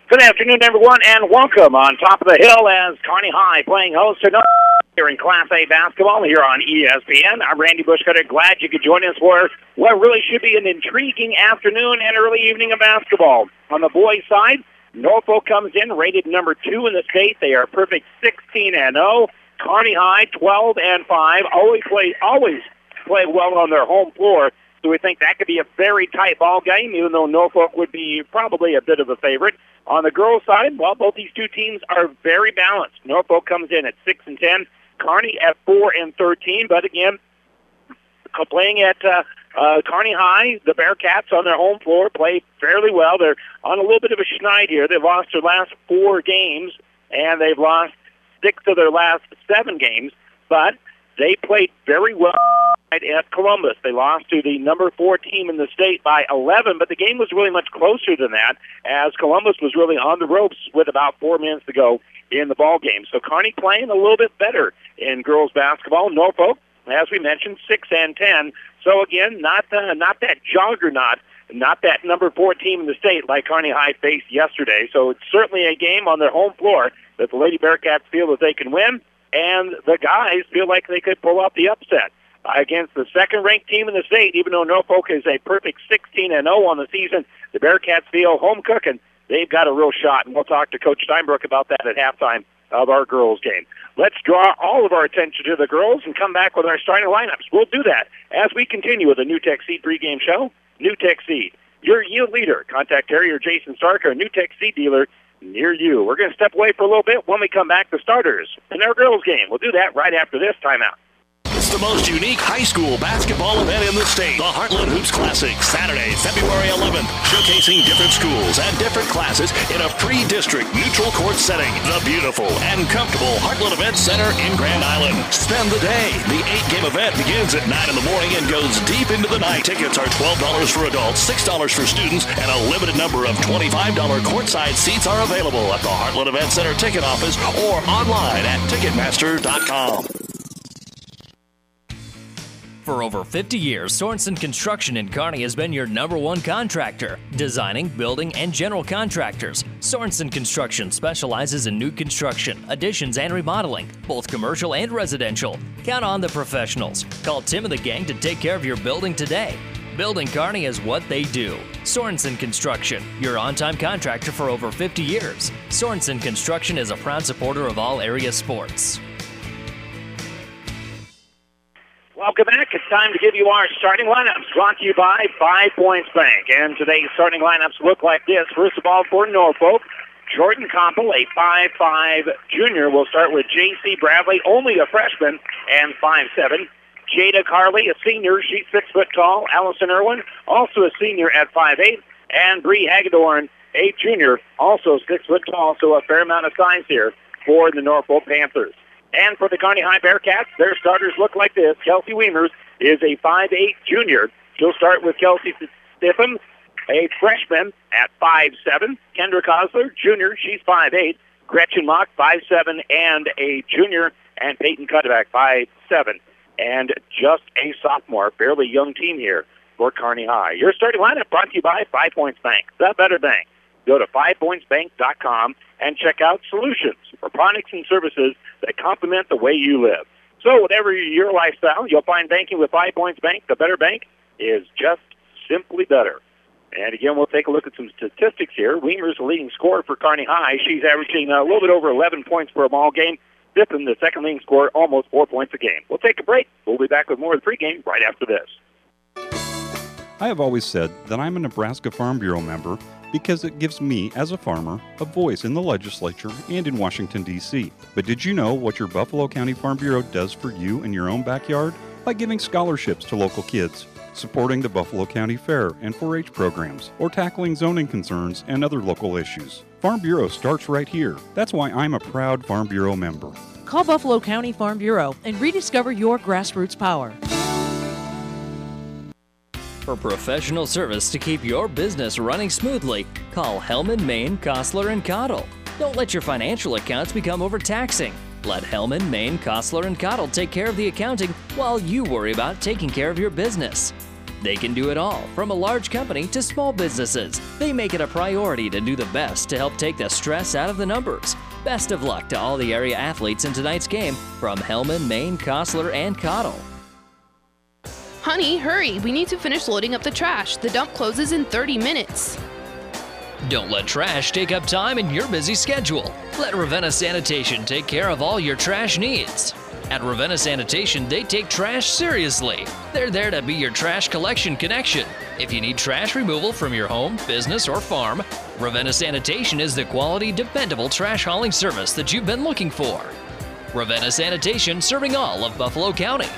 Good afternoon, everyone, and welcome on Top of the Hill as Kearney High playing host to here in Class A basketball here on ESPN. I'm Randy Bushcutter. Glad you could join us for what really should be an intriguing afternoon and early evening of basketball. On the boys' side, Norfolk comes in rated number 2 in the state. They are perfect 16-0. Kearney High 12-5. Always play well on their home floor. So we think that could be a very tight ball game, even though Norfolk would be probably a bit of a favorite. On the girls' side, well, both these two teams are very balanced. Norfolk comes in at 6-10, Kearney at 4-13. But again, playing at Kearney High, the Bearcats on their home floor play fairly well. They're on a little bit of a schneid here. They've lost their last 4 games, and they've lost 6 of their last 7 games. But they played very well at Columbus. They lost to the number 4 team in the state by 11, but the game was really much closer than that, as Columbus was really on the ropes with about 4 minutes to go in the ball game. So Kearney playing a little bit better in girls basketball. Norfolk, as we mentioned, 6-10. So again, not that juggernaut, not that number 4 team in the state like Kearney High faced yesterday. So it's certainly a game on their home floor that the Lady Bearcats feel that they can win, and the guys feel like they could pull off the upset against the second-ranked team in the state. Even though Norfolk is a perfect 16-0 on the season, the Bearcats feel home cooking. They've got a real shot, and we'll talk to Coach Steinbrook about that at halftime of our girls' game. Let's draw all of our attention to the girls and come back with our starting lineups. We'll do that as we continue with the New Tech Seed pregame show. New Tech Seed, your yield leader. Contact Terry or Jason Stark, our New Tech Seed dealer, near you. We're going to step away for a little bit. When we come back, the starters in our girls' game. We'll do that right after this timeout. It's the most unique high school basketball event in the state. The Heartland Hoops Classic, Saturday, February 11th, showcasing different schools and different classes in a pre-district neutral court setting. The beautiful and comfortable Heartland Event Center in Grand Island. Spend the day. The 8-game event begins at 9 in the morning and goes deep into the night. Tickets are $12 for adults, $6 for students, and a limited number of $25 courtside seats are available at the Heartland Event Center ticket office or online at Ticketmaster.com. For over 50 years, Sorensen Construction in Kearney has been your #1 contractor. Designing, building, and general contractors. Sorensen Construction specializes in new construction, additions, and remodeling, both commercial and residential. Count on the professionals. Call Tim and the gang to take care of your building today. Building Kearney is what they do. Sorensen Construction, your on-time contractor for over 50 years. Sorensen Construction is a proud supporter of all area sports. Welcome back. It's time to give you our starting lineups, brought to you by 5 Points Bank. And today's starting lineups look like this. First of all, for Norfolk, Jordan Koppel, a 5'5 junior. We'll start with J.C. Bradley, only a freshman, and 5'7. Jada Carley, a senior. She's 6 foot tall. Allison Irwin, also a senior at 5'8. And Bree Hagedorn, a junior, also 6 foot tall, so a fair amount of size here for the Norfolk Panthers. And for the Kearney High Bearcats, their starters look like this. Kelsey Weimers is a 5'8 junior. She'll start with Kelsey Stiffen, a freshman at 5'7. Kendra Kosler, junior, she's 5'8. Gretchen Mock, 5'7 and a junior. And Peyton Cutterback, 5'7 and just a sophomore. Fairly young team here for Kearney High. Your starting lineup brought to you by 5 Points Bank, the better bank. Go to 5pointsbank.com and check out solutions for products and services that complement the way you live. So whatever your lifestyle, you'll find banking with 5 Points Bank. The better bank is just simply better. And again, we'll take a look at some statistics here. Weimer's the leading scorer for Kearney High. She's averaging a little bit over 11 points per ball game. Stiffen, the second leading scorer, almost 4 points a game. We'll take a break. We'll be back with more of the pregame right after this. I have always said that I'm a Nebraska Farm Bureau member because it gives me, as a farmer, a voice in the legislature and in Washington, D.C. But did you know what your Buffalo County Farm Bureau does for you in your own backyard? By giving scholarships to local kids, supporting the Buffalo County Fair and 4-H programs, or tackling zoning concerns and other local issues. Farm Bureau starts right here. That's why I'm a proud Farm Bureau member. Call Buffalo County Farm Bureau and rediscover your grassroots power. For professional service to keep your business running smoothly, call Hellman, Maine, Kostler, and Cottle. Don't let your financial accounts become overtaxing. Let Hellman, Maine, Kostler, and Cottle take care of the accounting while you worry about taking care of your business. They can do it all, from a large company to small businesses. They make it a priority to do the best to help take the stress out of the numbers. Best of luck to all the area athletes in tonight's game from Hellman, Maine, Kostler, and Cottle. Honey, hurry. We need to finish loading up the trash. The dump closes in 30 minutes. Don't let trash take up time in your busy schedule. Let Ravenna Sanitation take care of all your trash needs. At Ravenna Sanitation, they take trash seriously. They're there to be your trash collection connection. If you need trash removal from your home, business, or farm, Ravenna Sanitation is the quality, dependable trash hauling service that you've been looking for. Ravenna Sanitation, serving all of Buffalo County.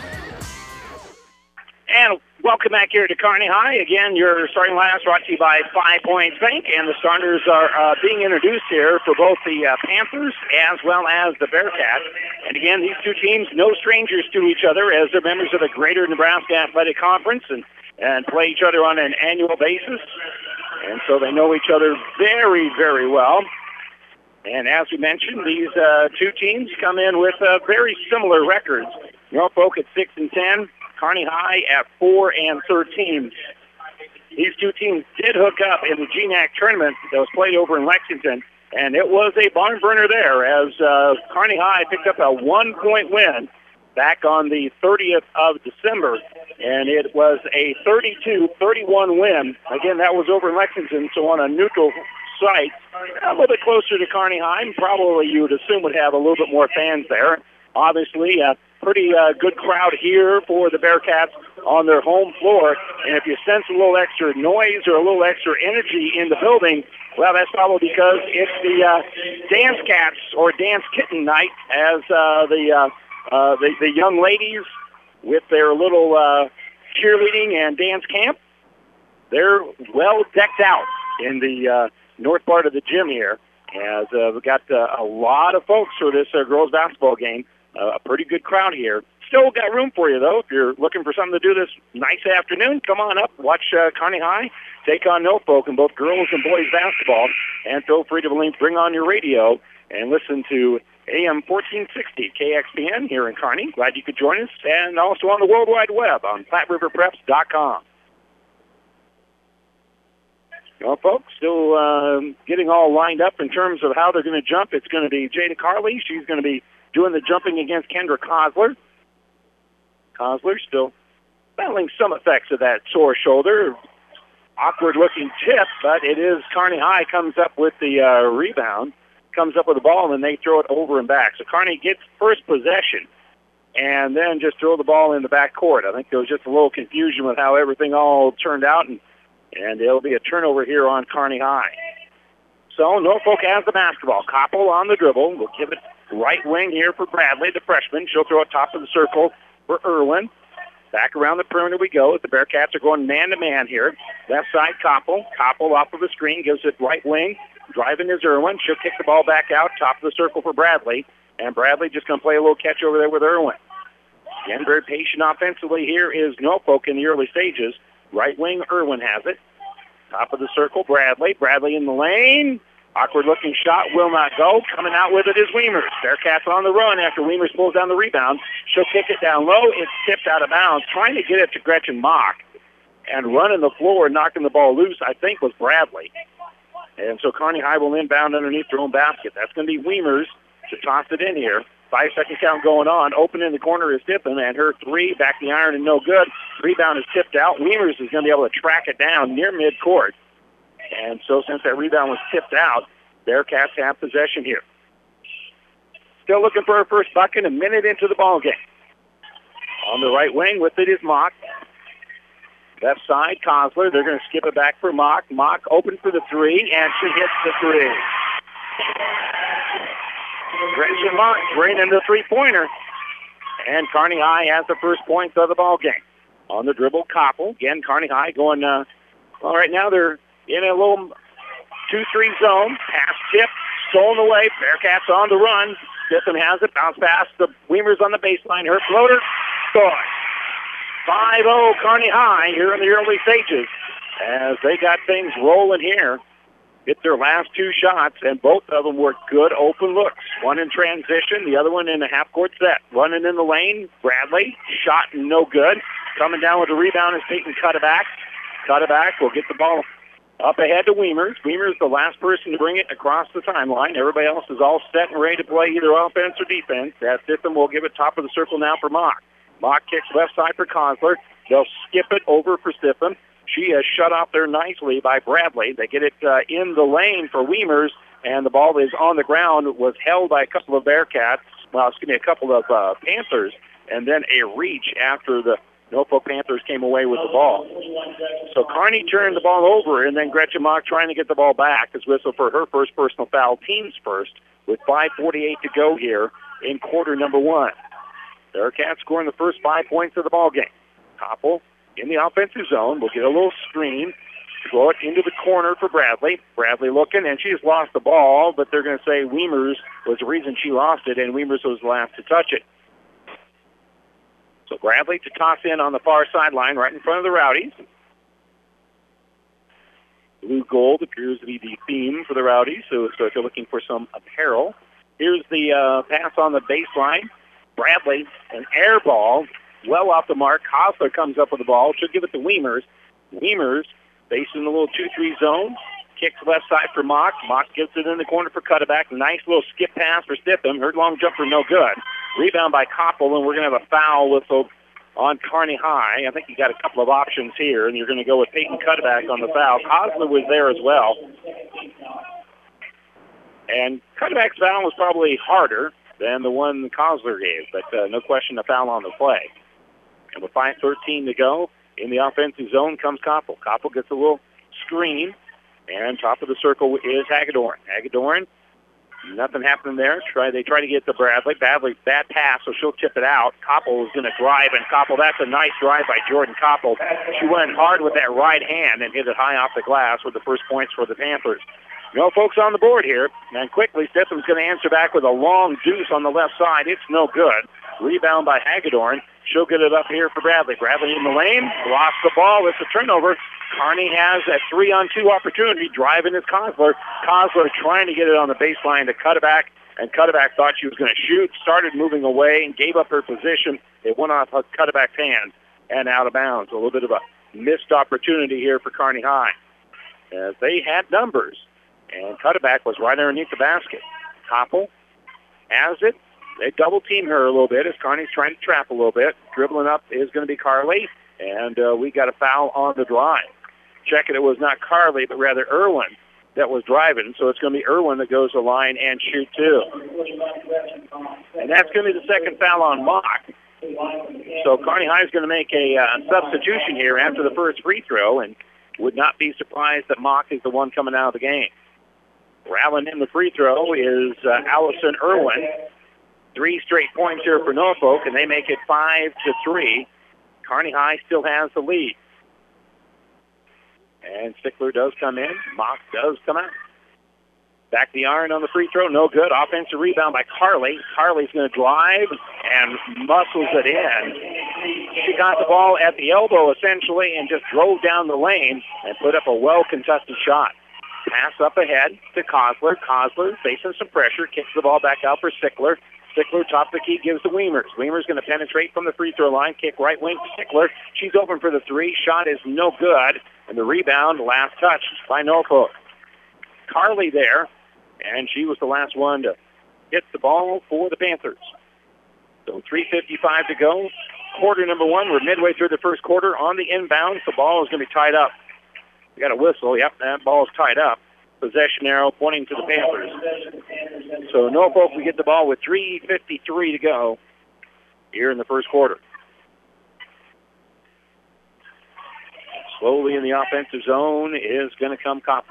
And welcome back here to Kearney High. Again, your starting lineup brought to you by 5 Points Bank, and the starters are being introduced here for both the Panthers as well as the Bearcats. And again, these two teams, no strangers to each other, as they're members of the Greater Nebraska Athletic Conference and play each other on an annual basis. And so they know each other very, very well. And as we mentioned, these two teams come in with very similar records. Norfolk at 6-10. Kearney High at 4-13. These two teams did hook up in the GNAC tournament that was played over in Lexington, and it was a barn burner there as Kearney High picked up a 1-point win back on the 30th of December, and it was a 32-31 win. Again, that was over in Lexington, so on a neutral site, a little bit closer to Kearney High, and probably you would assume would have a little bit more fans there. Obviously, pretty good crowd here for the Bearcats on their home floor. And if you sense a little extra noise or a little extra energy in the building, well, that's probably because it's the Dance Cats or Dance Kitten night, as the young ladies with their little cheerleading and dance camp, they're well decked out in the north part of the gym here. As we've got a lot of folks for this girls basketball game. A pretty good crowd here. Still got room for you, though. If you're looking for something to do this nice afternoon, come on up. Watch Kearney High take on Norfolk in both girls and boys basketball. And feel free to bring on your radio and listen to AM 1460 KXPN here in Kearney. Glad you could join us. And also on the World Wide Web on PlatteRiverPreps.com. Norfolk still getting all lined up in terms of how they're going to jump. It's going to be Jada Carley. She's going to be doing the jumping against Kendra Kostler. Kostler still battling some effects of that sore shoulder. Awkward-looking tip, but it is Kearney High comes up with the rebound, comes up with the ball, and they throw it over and back. So Kearney gets first possession and then just throw the ball in the back court. I think there was just a little confusion with how everything all turned out, and it'll be a turnover here on Kearney High. So Norfolk has the basketball. Koppel on the dribble. We'll give it right wing here for Bradley, the freshman. She'll throw it top of the circle for Irwin. Back around the perimeter we go. The Bearcats are going man-to-man here. Left side, Koppel. Koppel off of the screen, gives it right wing. Driving is Irwin. She'll kick the ball back out, top of the circle for Bradley. And Bradley just going to play a little catch over there with Irwin. Again, very patient offensively here is Norfolk in the early stages. Right wing, Irwin has it. Top of the circle, Bradley. Bradley in the lane. Awkward-looking shot will not go. Coming out with it is Wiemers. Bearcats on the run after Wiemers pulls down the rebound. She'll kick it down low. It's tipped out of bounds. Trying to get it to Gretchen Mock. And running the floor, knocking the ball loose, I think, was Bradley. And so Kearney High will inbound underneath their own basket. That's going to be Wiemers to toss it in here. 5-second count going on. Open in the corner is Tippin, and her three, back the iron and no good. Rebound is tipped out. Wiemers is going to be able to track it down near midcourt. And so since that rebound was tipped out, Bearcats have possession here. Still looking for her first bucket, a minute into the ball game. On the right wing with it is Mock. Left side, Kostler. They're going to skip it back for Mock. Mock open for the three, and she hits the three. Gretchen Mock draining the three-pointer. And Kearney High has the first points of the ball game. On the dribble, Koppel. Again, Kearney High going, right now they're in a little 2-3 zone. Pass tip, stolen away. Bearcats on the run. Tippin has it. Bounce pass. The Wiemers on the baseline. Her floater. Score. 5-0 Kearney High here in the early stages as they got things rolling here. Hit their last two shots, and both of them were good open looks. One in transition, the other one in a half-court set. Running in the lane, Bradley. Shot no good. Coming down with the rebound is Peyton Cuddeback. Cuddeback will get the ball up ahead to Wiemers. Wiemers the last person to bring it across the timeline. Everybody else is all set and ready to play either offense or defense. As Stitham will give it top of the circle now for Mock. Mock kicks left side for Kosler. They'll skip it over for Stitham. She is shut off there nicely by Bradley. They get it in the lane for Wiemers, and the ball is on the ground. It was held by a couple of Bearcats. Well, excuse me, a couple of Panthers, and then a reach after the Norfolk Panthers came away with the ball. So Kearney turned the ball over, and then Gretchen Mock trying to get the ball back is whistled for her first personal foul, team's first, with 5:48 to go here in quarter number one. Bearcats scoring the first 5 points of the ball game. Koppel in the offensive zone will get a little screen, throw it into the corner for Bradley. Bradley looking, and she's lost the ball, but they're going to say Wiemers was the reason she lost it, and Wiemers was the last to touch it. So Bradley to toss in on the far sideline right in front of the Rowdies. Blue gold appears to be the theme for the Rowdies, so if they're looking for some apparel. Here's the pass on the baseline. Bradley, an air ball, well off the mark. Kosler comes up with the ball. She'll give it to Wiemers. Wiemers facing the little 2-3 zone. Kicks left side for Mock. Mock gets it in the corner for Cuddeback. Nice little skip pass for Stitham. Her long jumper no good. Rebound by Koppel, and we're going to have a foul whistle on Kearney High. I think you got a couple of options here, and you're going to go with Peyton Cuddeback on the foul. Kosler was there as well. And Cuddeback's foul was probably harder than the one Kosler gave, but no question a foul on the play. And with 5:13 to go, in the offensive zone comes Koppel. Koppel gets a little screen, and top of the circle is Hagedorn. Hagedorn, nothing happening there. They try to get to Bradley. Bradley, bad pass, so she'll tip it out. Koppel is going to drive, and Koppel, that's a nice drive by Jordan Koppel. She went hard with that right hand and hit it high off the glass with the first points for the Panthers. No folks on the board here, and quickly Stitham's going to answer back with a long deuce on the left side. It's no good. Rebound by Hagedorn. She'll get it up here for Bradley. Bradley in the lane, lost the ball. It's a turnover. Kearney has a 3-on-2 opportunity. Driving is Kosler. Kosler trying to get it on the baseline to Cuddeback, and Cuddeback thought she was going to shoot, started moving away, and gave up her position. It went off Cuddeback's hands and out of bounds. A little bit of a missed opportunity here for Kearney High, as they had numbers, and Cuddeback was right underneath the basket. Koppel has it. They double-team her a little bit as Kearney's trying to trap a little bit. Dribbling up is going to be Carly, and we got a foul on the drive. Checking it was not Carly, but rather Irwin that was driving, so it's going to be Irwin that goes to the line and shoot two. And that's going to be the second foul on Mock. So Kearney High is going to make a substitution here after the first free throw, and would not be surprised that Mock is the one coming out of the game. Rallying in the free throw is Allison Irwin. 3 straight points here for Norfolk, and they make it 5-3. Kearney High still has the lead. And Stickler does come in. Mock does come out. Back the iron on the free throw. No good. Offensive rebound by Carly. Carly's going to drive and muscles it in. She got the ball at the elbow, essentially, and just drove down the lane and put up a well-contested shot. Pass up ahead to Kosler. Kosler facing some pressure. Kicks the ball back out for Stickler. Stickler, top of the key, gives to Wiemers. Wiemers going to penetrate from the free throw line. Kick right wing to Stickler. She's open for the three. Shot is no good. And the rebound, last touch by Norfolk. Carly there, and she was the last one to hit the ball for the Panthers. So 3:55 to go. Quarter number one. We're midway through the first quarter on the inbound. The ball is going to be tied up. We got a whistle. Yep, that ball is tied up. Possession arrow pointing to the Panthers. So Norfolk, we get the ball with 3:53 to go here in the first quarter. Slowly in the offensive zone is going to come Koppel.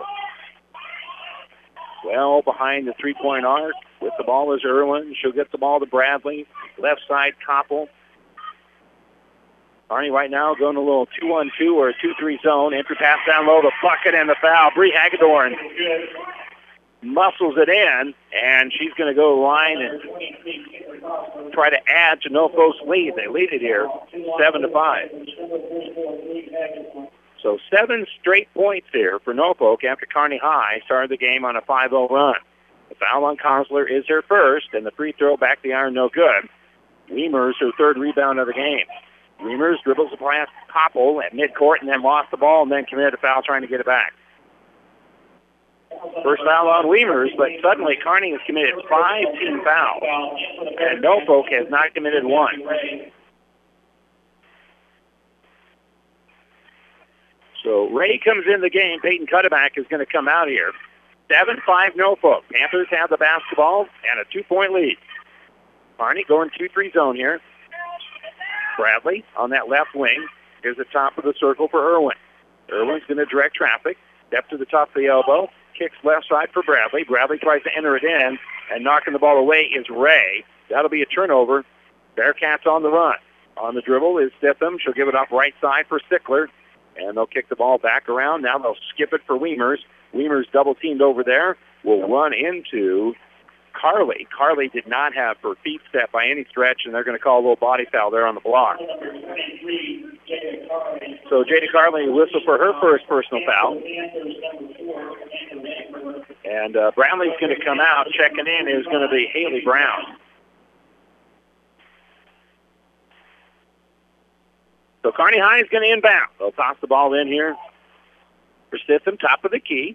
Well behind the three-point arc with the ball is Irwin. She'll get the ball to Bradley. Left side, Koppel. Kearney right now going a little 2-on-2 or a 2-3 zone. Entry pass down low, the bucket and the foul. Bree Hagedorn muscles it in, and she's going to go to the line and try to add to Norfolk's lead. They lead it here 7-5. So 7 straight points here for Norfolk after Kearney High started the game on a 5-0 run. The foul on Kosler is her first, and the free throw back the iron no good. Wiemers, her third rebound of the game. Reimers dribbles past Koppel at midcourt and then lost the ball and then committed a foul trying to get it back. First foul on Reimers, but suddenly Kearney has committed 5 team fouls, and Norfolk has not committed one. So Ray comes in the game. Peyton Cuddeback is going to come out here. 7-5 Norfolk. Panthers have the basketball and a 2-point lead. Kearney going 2-3 zone here. Bradley on that left wing. Here's the top of the circle for Irwin. Irwin's going to direct traffic. Step to the top of the elbow. Kicks left side for Bradley. Bradley tries to enter it in, and knocking the ball away is Ray. That'll be a turnover. Bearcats on the run. On the dribble is Stitham. She'll give it off right side for Stickler, and they'll kick the ball back around. Now they'll skip it for Reimers. Reimers double-teamed over there. Will run into Carly. Carly did not have her feet set by any stretch, and they're going to call a little body foul there on the block. So Jada Carly whistled for her first personal foul. And Brownlee's going to come out. Checking in is going to be Haley Brown. So Kearney High is going to inbound. They'll toss the ball in here for Stitham, top of the key.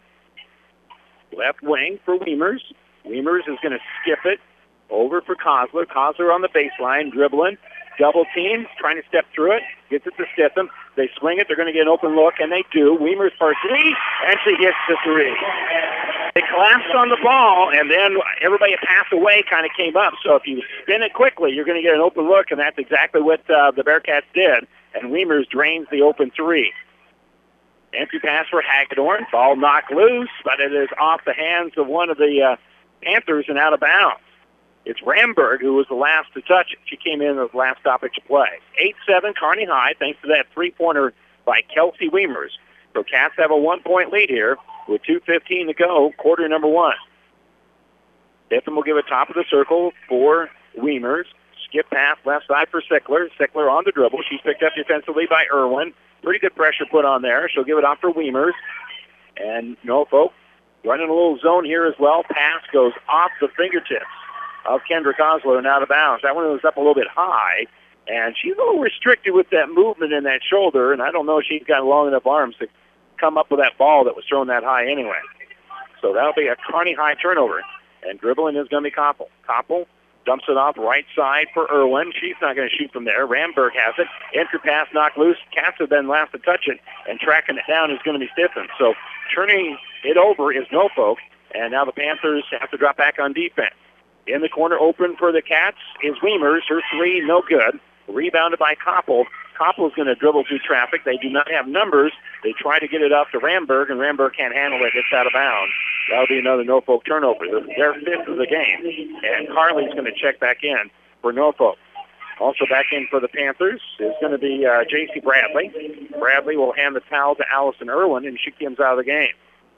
Left wing for Reimers. Reimers is going to skip it over for Kozler. Kozler on the baseline, dribbling. Double team, trying to step through it. Gets it to Stitham. They swing it. They're going to get an open look, and they do. Reimers for 3, and she hits the 3. They collapsed on the ball, and then everybody pass away kind of came up. So if you spin it quickly, you're going to get an open look, and that's exactly what the Bearcats did. And Reimers drains the open 3. Entry pass for Hagedorn. Ball knocked loose, but it is off the hands of one of the Panthers and out of bounds. It's Ramberg who was the last to touch it. She came in as the last stoppage of play. 8-7 Kearney High, thanks to that three-pointer by Kelsey Reimers. So Cats have a 1-point lead here with 2:15 to go, quarter number 1. Stitham will give it top of the circle for Reimers. Skip pass left side for Sickler. Sickler on the dribble. She's picked up defensively by Irwin. Pretty good pressure put on there. She'll give it off for Reimers. And Norfolk running a little zone here as well. Pass goes off the fingertips of Kendra Kozler and out of bounds. That one was up a little bit high, and she's a little restricted with that movement in that shoulder, and I don't know if she's got long enough arms to come up with that ball that was thrown that high anyway. So that'll be a Kearney High turnover, and dribbling is going to be Koppel. Koppel dumps it off right side for Irwin. She's not going to shoot from there. Ramberg has it. Entry pass knocked loose. Cats have been last to touch it, and tracking it down is going to be Stitham. So turning it over is Norfolk, and now the Panthers have to drop back on defense. In the corner open for the Cats is Reimers. Her 3, no good. Rebounded by Koppel. Koppel's going to dribble through traffic. They do not have numbers. They try to get it up to Ramberg, and Ramberg can't handle it. It's out of bounds. That'll be another Norfolk turnover. Their 5th of the game. And Carly's going to check back in for Norfolk. Also back in for the Panthers is going to be J.C. Bradley. Bradley will hand the towel to Allison Irwin, and she comes out of the game.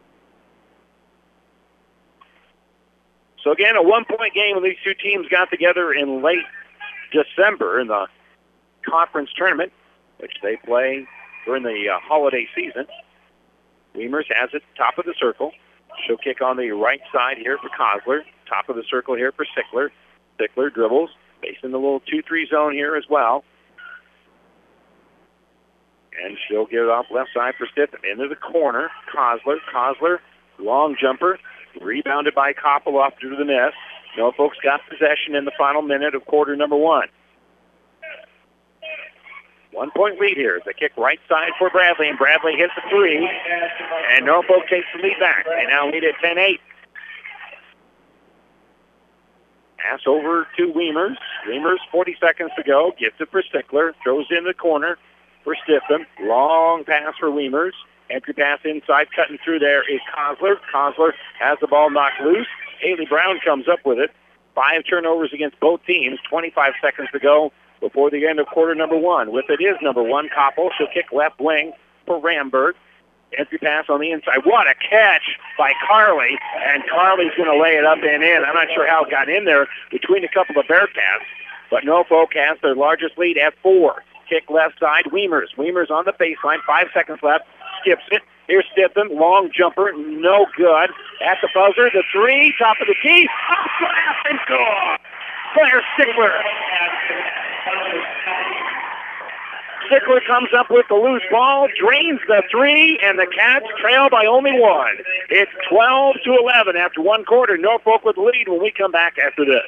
So again, a 1-point game when these two teams got together in late December in the conference tournament, which they play during the holiday season. Reimers has it, top of the circle. She'll kick on the right side here for Kozler. Top of the circle here for Sickler. Sickler dribbles, facing the little 2-3 zone here as well. And she'll get it off left side for Stitham. Into the corner, Kozler. Kozler, long jumper. Rebounded by Koppel off to the miss. Norfolk's got possession in the final minute of quarter number 1. 1-point lead here. The kick right side for Bradley, and Bradley hits the 3. And Norfolk takes the lead back. They now lead at 10-8. Pass over to Reimers. Reimers, 40 seconds to go. Gets it for Stickler. Throws in the corner for Stitham. Long pass for Reimers. Entry pass inside, cutting through there is Kozler. Kozler has the ball knocked loose. Haley Brown comes up with it. 5 turnovers against both teams. 25 seconds to go before the end of quarter number 1. With it is number 1, Koppel. She'll kick left wing for Ramberg. Entry pass on the inside. What a catch by Carly. And Carly's going to lay it up and in. I'm not sure how it got in there between a couple of Bearcats. But Norfolk has their largest lead at 4. Kick left side, Reimers. Reimers on the baseline. 5 seconds left. Skips it. Here's Stitham. Long jumper. No good. At the buzzer. The 3. Top of the key. Off glass and score. Claire Stickler. Stickler comes up with the loose ball, drains the three, and the Cats trail by only one. It's 12-11 after one quarter. Norfolk with the lead when we come back after this.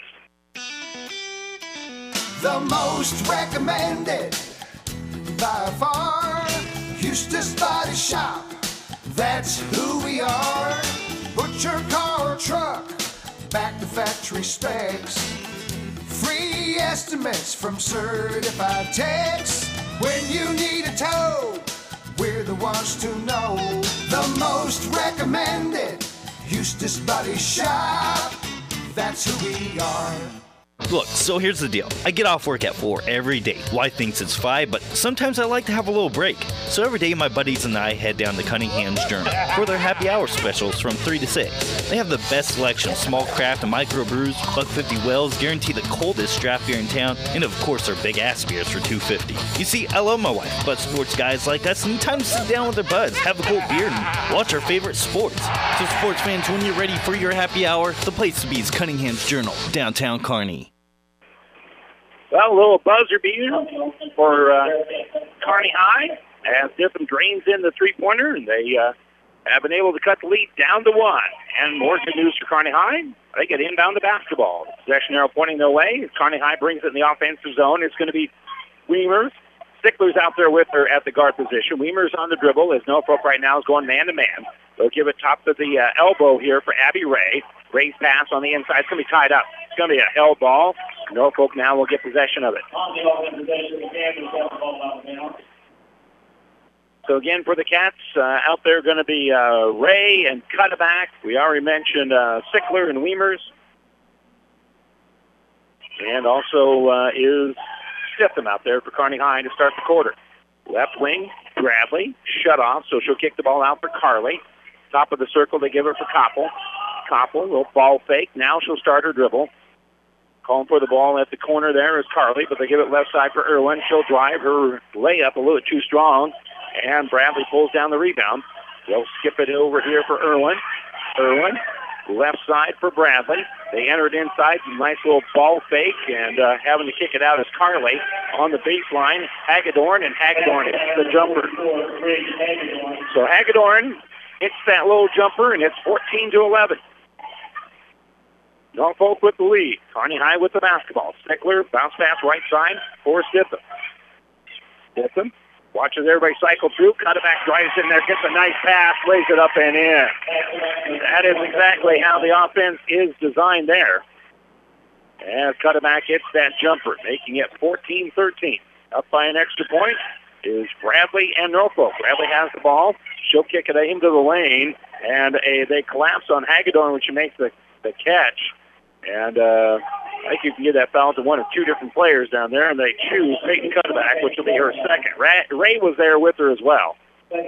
The most recommended by far, Eustace Body Shop. That's who we are. Put your car or truck back to factory specs. Free estimates from certified techs. When you need a tow, we're the ones to know. The most recommended Eustace Body Shop. That's who we are. Look, so here's the deal. I get off work at 4 every day. Wife thinks it's 5, but sometimes I like to have a little break. So every day my buddies and I head down to Cunningham's Journal for their happy hour specials from 3 to 6. They have the best selection of small craft and micro brews, $1.50 wells, guarantee the coldest draft beer in town, and of course their big ass beers for $2.50. You see, I love my wife, but sports guys like us need time to sit down with their buds, have a cold beer, and watch our favorite sports. So sports fans, when you're ready for your happy hour, the place to be is Cunningham's Journal, downtown Kearney. Well, a little buzzer beater for Kearney High as Diffin drains in the three-pointer, and they have been able to cut the lead down to 1. And more good news for Kearney High. They get inbound the basketball. Possession arrow pointing their way. Kearney High brings it in the offensive zone. It's going to be Weimers. Stickler's out there with her at the guard position. Weimers on the dribble as Norfolk right now is going man-to-man. They'll give it top to the elbow here for Abby Ray. Ray's pass on the inside. It's going to be tied up. It's going to be a held ball. Norfolk now will get possession of it. So again, for the Cats, out there going to be Ray and Cutterback. We already mentioned Sickler and Weimers. And also is Stitham out there for Kearney High to start the quarter. Left wing, Bradley, shut off, so she'll kick the ball out for Carly. Top of the circle, they give it for Koppel. Koppel, little ball fake. Now she'll start her dribble. Calling for the ball at the corner there is Carly, but they give it left side for Irwin. She'll drive her layup a little too strong, and Bradley pulls down the rebound. They'll skip it over here for Irwin. Irwin, left side for Bradley. They enter it inside. Nice little ball fake, and having to kick it out is Carly on the baseline. Hagedorn, and Hagedorn hits the jumper. So Hagedorn hits that little jumper, and it's 14-11. Norfolk with the lead. Kearney High with the basketball. Stickler, bounce pass right side for Stitham. Stitham watches everybody cycle through. Cutterback drives in there, gets a nice pass, lays it up and in. That is exactly how the offense is designed there. And Cutterback hits that jumper, making it 14-13. Up by an extra point is Bradley and Norfolk. Bradley has the ball. She'll kick it into the lane, and they collapse on Hagedorn, which makes the catch. And I think you can give that foul to one of two different players down there, and they choose Peyton Cutterback, which will be her second. Ray was there with her as well.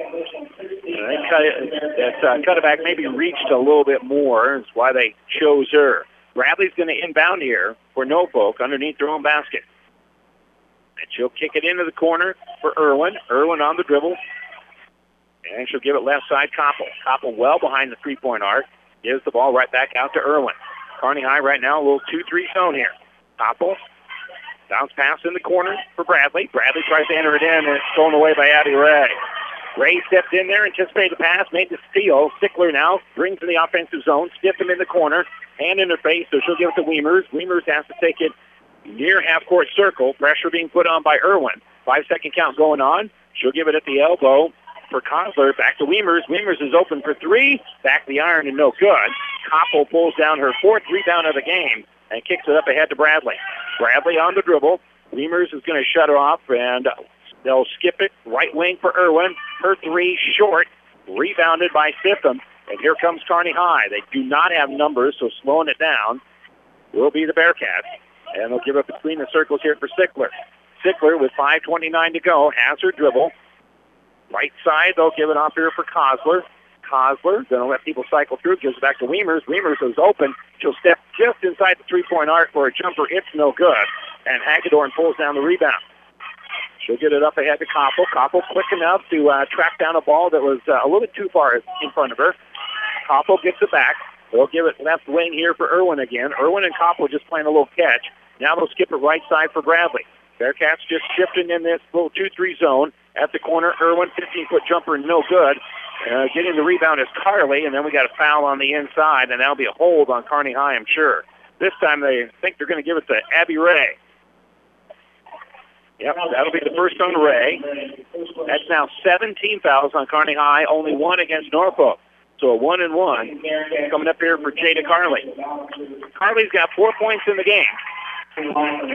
Cutterback maybe reached a little bit more. That's why they chose her. Bradley's going to inbound here for Norfolk underneath their own basket. And she'll kick it into the corner for Irwin. Irwin on the dribble. And she'll give it left side, Koppel. Koppel well behind the three-point arc. Gives the ball right back out to Irwin. Kearney High right now, a little 2-3 zone here. Koppel, bounce pass in the corner for Bradley. Bradley tries to enter it in, and it's thrown away by Abby Ray. Ray stepped in there, anticipated the pass, made the steal. Stickler now brings in the offensive zone, stiffs him in the corner, hand in her face, so she'll give it to Weimers. Weimers has to take it near half-court circle. Pressure being put on by Irwin. 5-second count going on. She'll give it at the elbow for Kosler. Back to Weimers. Weimers is open for three. Back the iron and no good. Koppel pulls down her fourth rebound of the game and kicks it up ahead to Bradley. Bradley on the dribble. Weimers is going to shut her off, and they'll skip it. Right wing for Irwin. Her three short. Rebounded by Stitham. And here comes Kearney High. They do not have numbers, so slowing it down will be the Bearcats. And they'll give it between the circles here for Sickler. Sickler with 5:29 to go has her dribble. Right side, they'll give it off here for Kosler. Kosler going to let people cycle through. Gives it back to Weimers. Weimers is open. She'll step just inside the three-point arc for a jumper. It's no good. And Hagedorn pulls down the rebound. She'll get it up ahead to Koppel. Koppel quick enough to track down a ball that was a little bit too far in front of her. Koppel gets it back. They'll give it left wing here for Irwin again. Irwin and Koppel just playing a little catch. Now they'll skip it right side for Bradley. Bearcats just shifting in this little 2-3 zone at the corner. Irwin, 15-foot jumper, no good. Getting the rebound is Carly, and then we got a foul on the inside, and that'll be a hold on Kearney High, I'm sure. This time they think they're going to give it to Abby Ray. Yep, that'll be the first on Ray. That's now 17 fouls on Kearney High, only one against Norfolk. So a 1-and-1 coming up here for Jada Carly. Carly's got 4 points in the game. With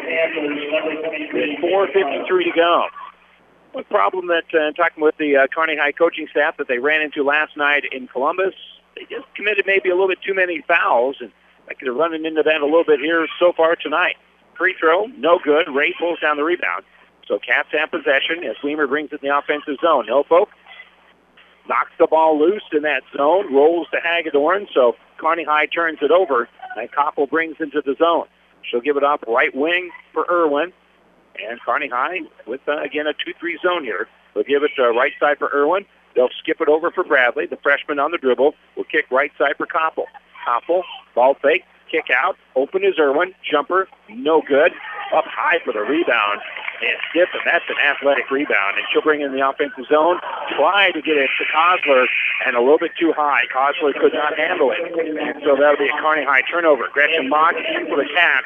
4:53 to go. One problem that, talking with the Kearney High coaching staff that they ran into last night in Columbus, they just committed maybe a little bit too many fouls, and I could have run into that a little bit here so far tonight. Free throw, no good. Ray pulls down the rebound. So Cats have possession as Weimer brings it in the offensive zone. Norfolk knocks the ball loose in that zone, rolls to Hagedorn, so Kearney High turns it over, and Koppel brings into the zone. She'll give it up right wing for Irwin. And Kearney High with, again, a 2-3 zone here. They'll give it right side for Irwin. They'll skip it over for Bradley. The freshman on the dribble will kick right side for Koppel. Koppel, ball fake, kick out. Open is Irwin. Jumper, no good. Up high for the rebound. And stiff, and that's an athletic rebound. And she'll bring in the offensive zone. Try to get it to Kosler, and a little bit too high. Kosler could not handle it. And so that'll be a Kearney High turnover. Gretchen Mock in for the Cats.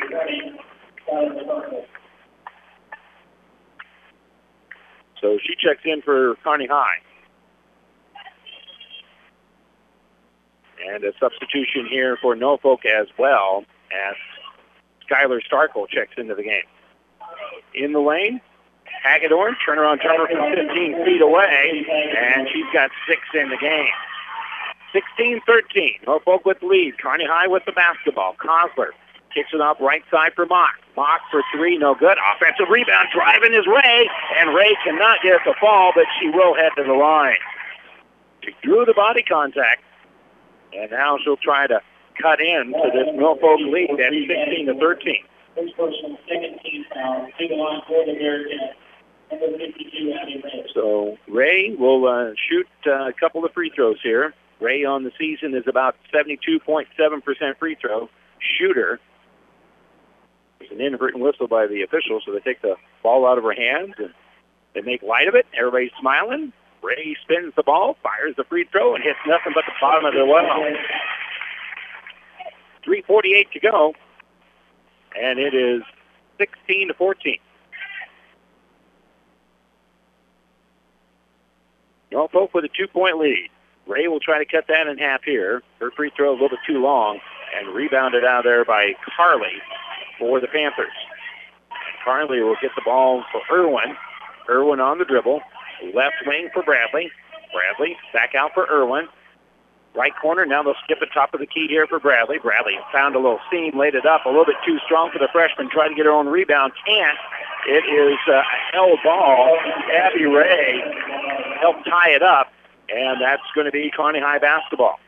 So she checks in for Kearney High. And a substitution here for Norfolk as well, as Skylar Starkle checks into the game. In the lane, Hagedorn, turnaround jumper from 15 feet away, and she's got 6 in the game. 16-13, Norfolk with the lead. Kearney High with the basketball. Kosler kicks it up right side for Mock. Mock for 3, no good. Offensive rebound, driving is Ray, and Ray cannot get the fall, but she will head to the line. She drew the body contact, and now she'll try to cut in to this Norfolk lead at 16-13. So Ray will shoot a couple of free throws here. Ray on the season is about 72.7% free throw shooter. There's an inadvertent whistle by the officials, so they take the ball out of her hands and they make light of it. Everybody's smiling. Ray spins the ball, fires the free throw, and hits nothing but the bottom of the well. 3:48 to go, and it is 16-14. Norfolk with a 2-point lead. Ray will try to cut that in half here. Her free throw a little bit too long, and rebounded out there by Carly for the Panthers. Carly will get the ball for Irwin. Irwin on the dribble. Left wing for Bradley. Bradley back out for Irwin. Right corner, now they'll skip the top of the key here for Bradley. Bradley found a little seam, laid it up a little bit too strong for the freshman. Tried to get her own rebound, can't. It is a held ball. Abby Ray helped tie it up, and that's going to be Kearney High basketball.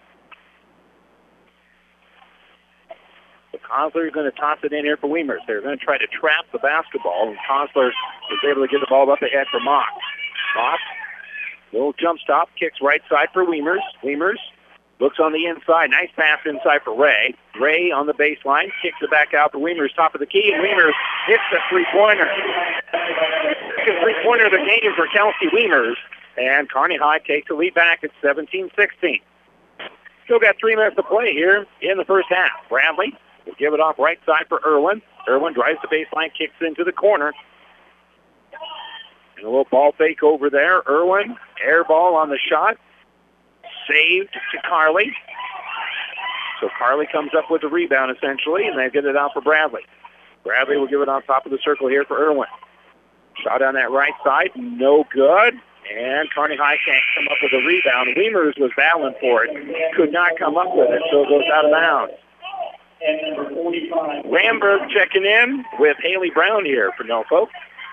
So Kosler is going to toss it in here for Weimers. They're going to try to trap the basketball, and Kosler was able to get the ball up ahead for Mock. Mock, little jump stop, kicks right side for Weimers. Weimers looks on the inside. Nice pass inside for Ray. Ray on the baseline, kicks it back out for Weimers, top of the key, and Weimers hits the three-pointer. Second three-pointer of the game for Kelsey Weimers, and Kearney High takes the lead back at 17-16. Still got 3 minutes to play here in the first half. Bradley will give it off right side for Irwin. Irwin drives the baseline, kicks into the corner. And a little ball fake over there. Irwin, air ball on the shot. Saved to Carly. So Carly comes up with the rebound, essentially, and they get it out for Bradley. Bradley will give it on top of the circle here for Irwin. Shot on that right side, no good. And Kearney High can't come up with a rebound. Weimers was battling for it. Could not come up with it, so it goes out of bounds. And number 45. Ramberg checking in with Haley Brown here for Norfolk.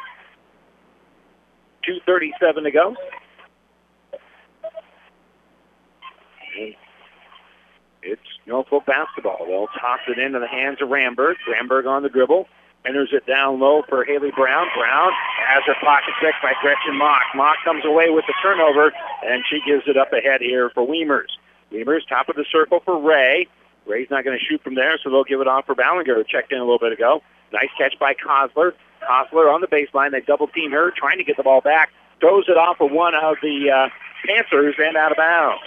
2:37 to go. And it's Norfolk basketball. They'll toss it into the hands of Ramberg. Ramberg on the dribble. Enters it down low for Haley Brown. Brown has her pocket checked by Gretchen Mock. Mock comes away with the turnover, and she gives it up ahead here for Weimers. Weimers, top of the circle for Ray. Ray's not going to shoot from there, so they'll give it off for Ballinger, who checked in a little bit ago. Nice catch by Kosler. Hostler on the baseline. They double-team her, trying to get the ball back. Throws it off of one of the Panthers and out of bounds.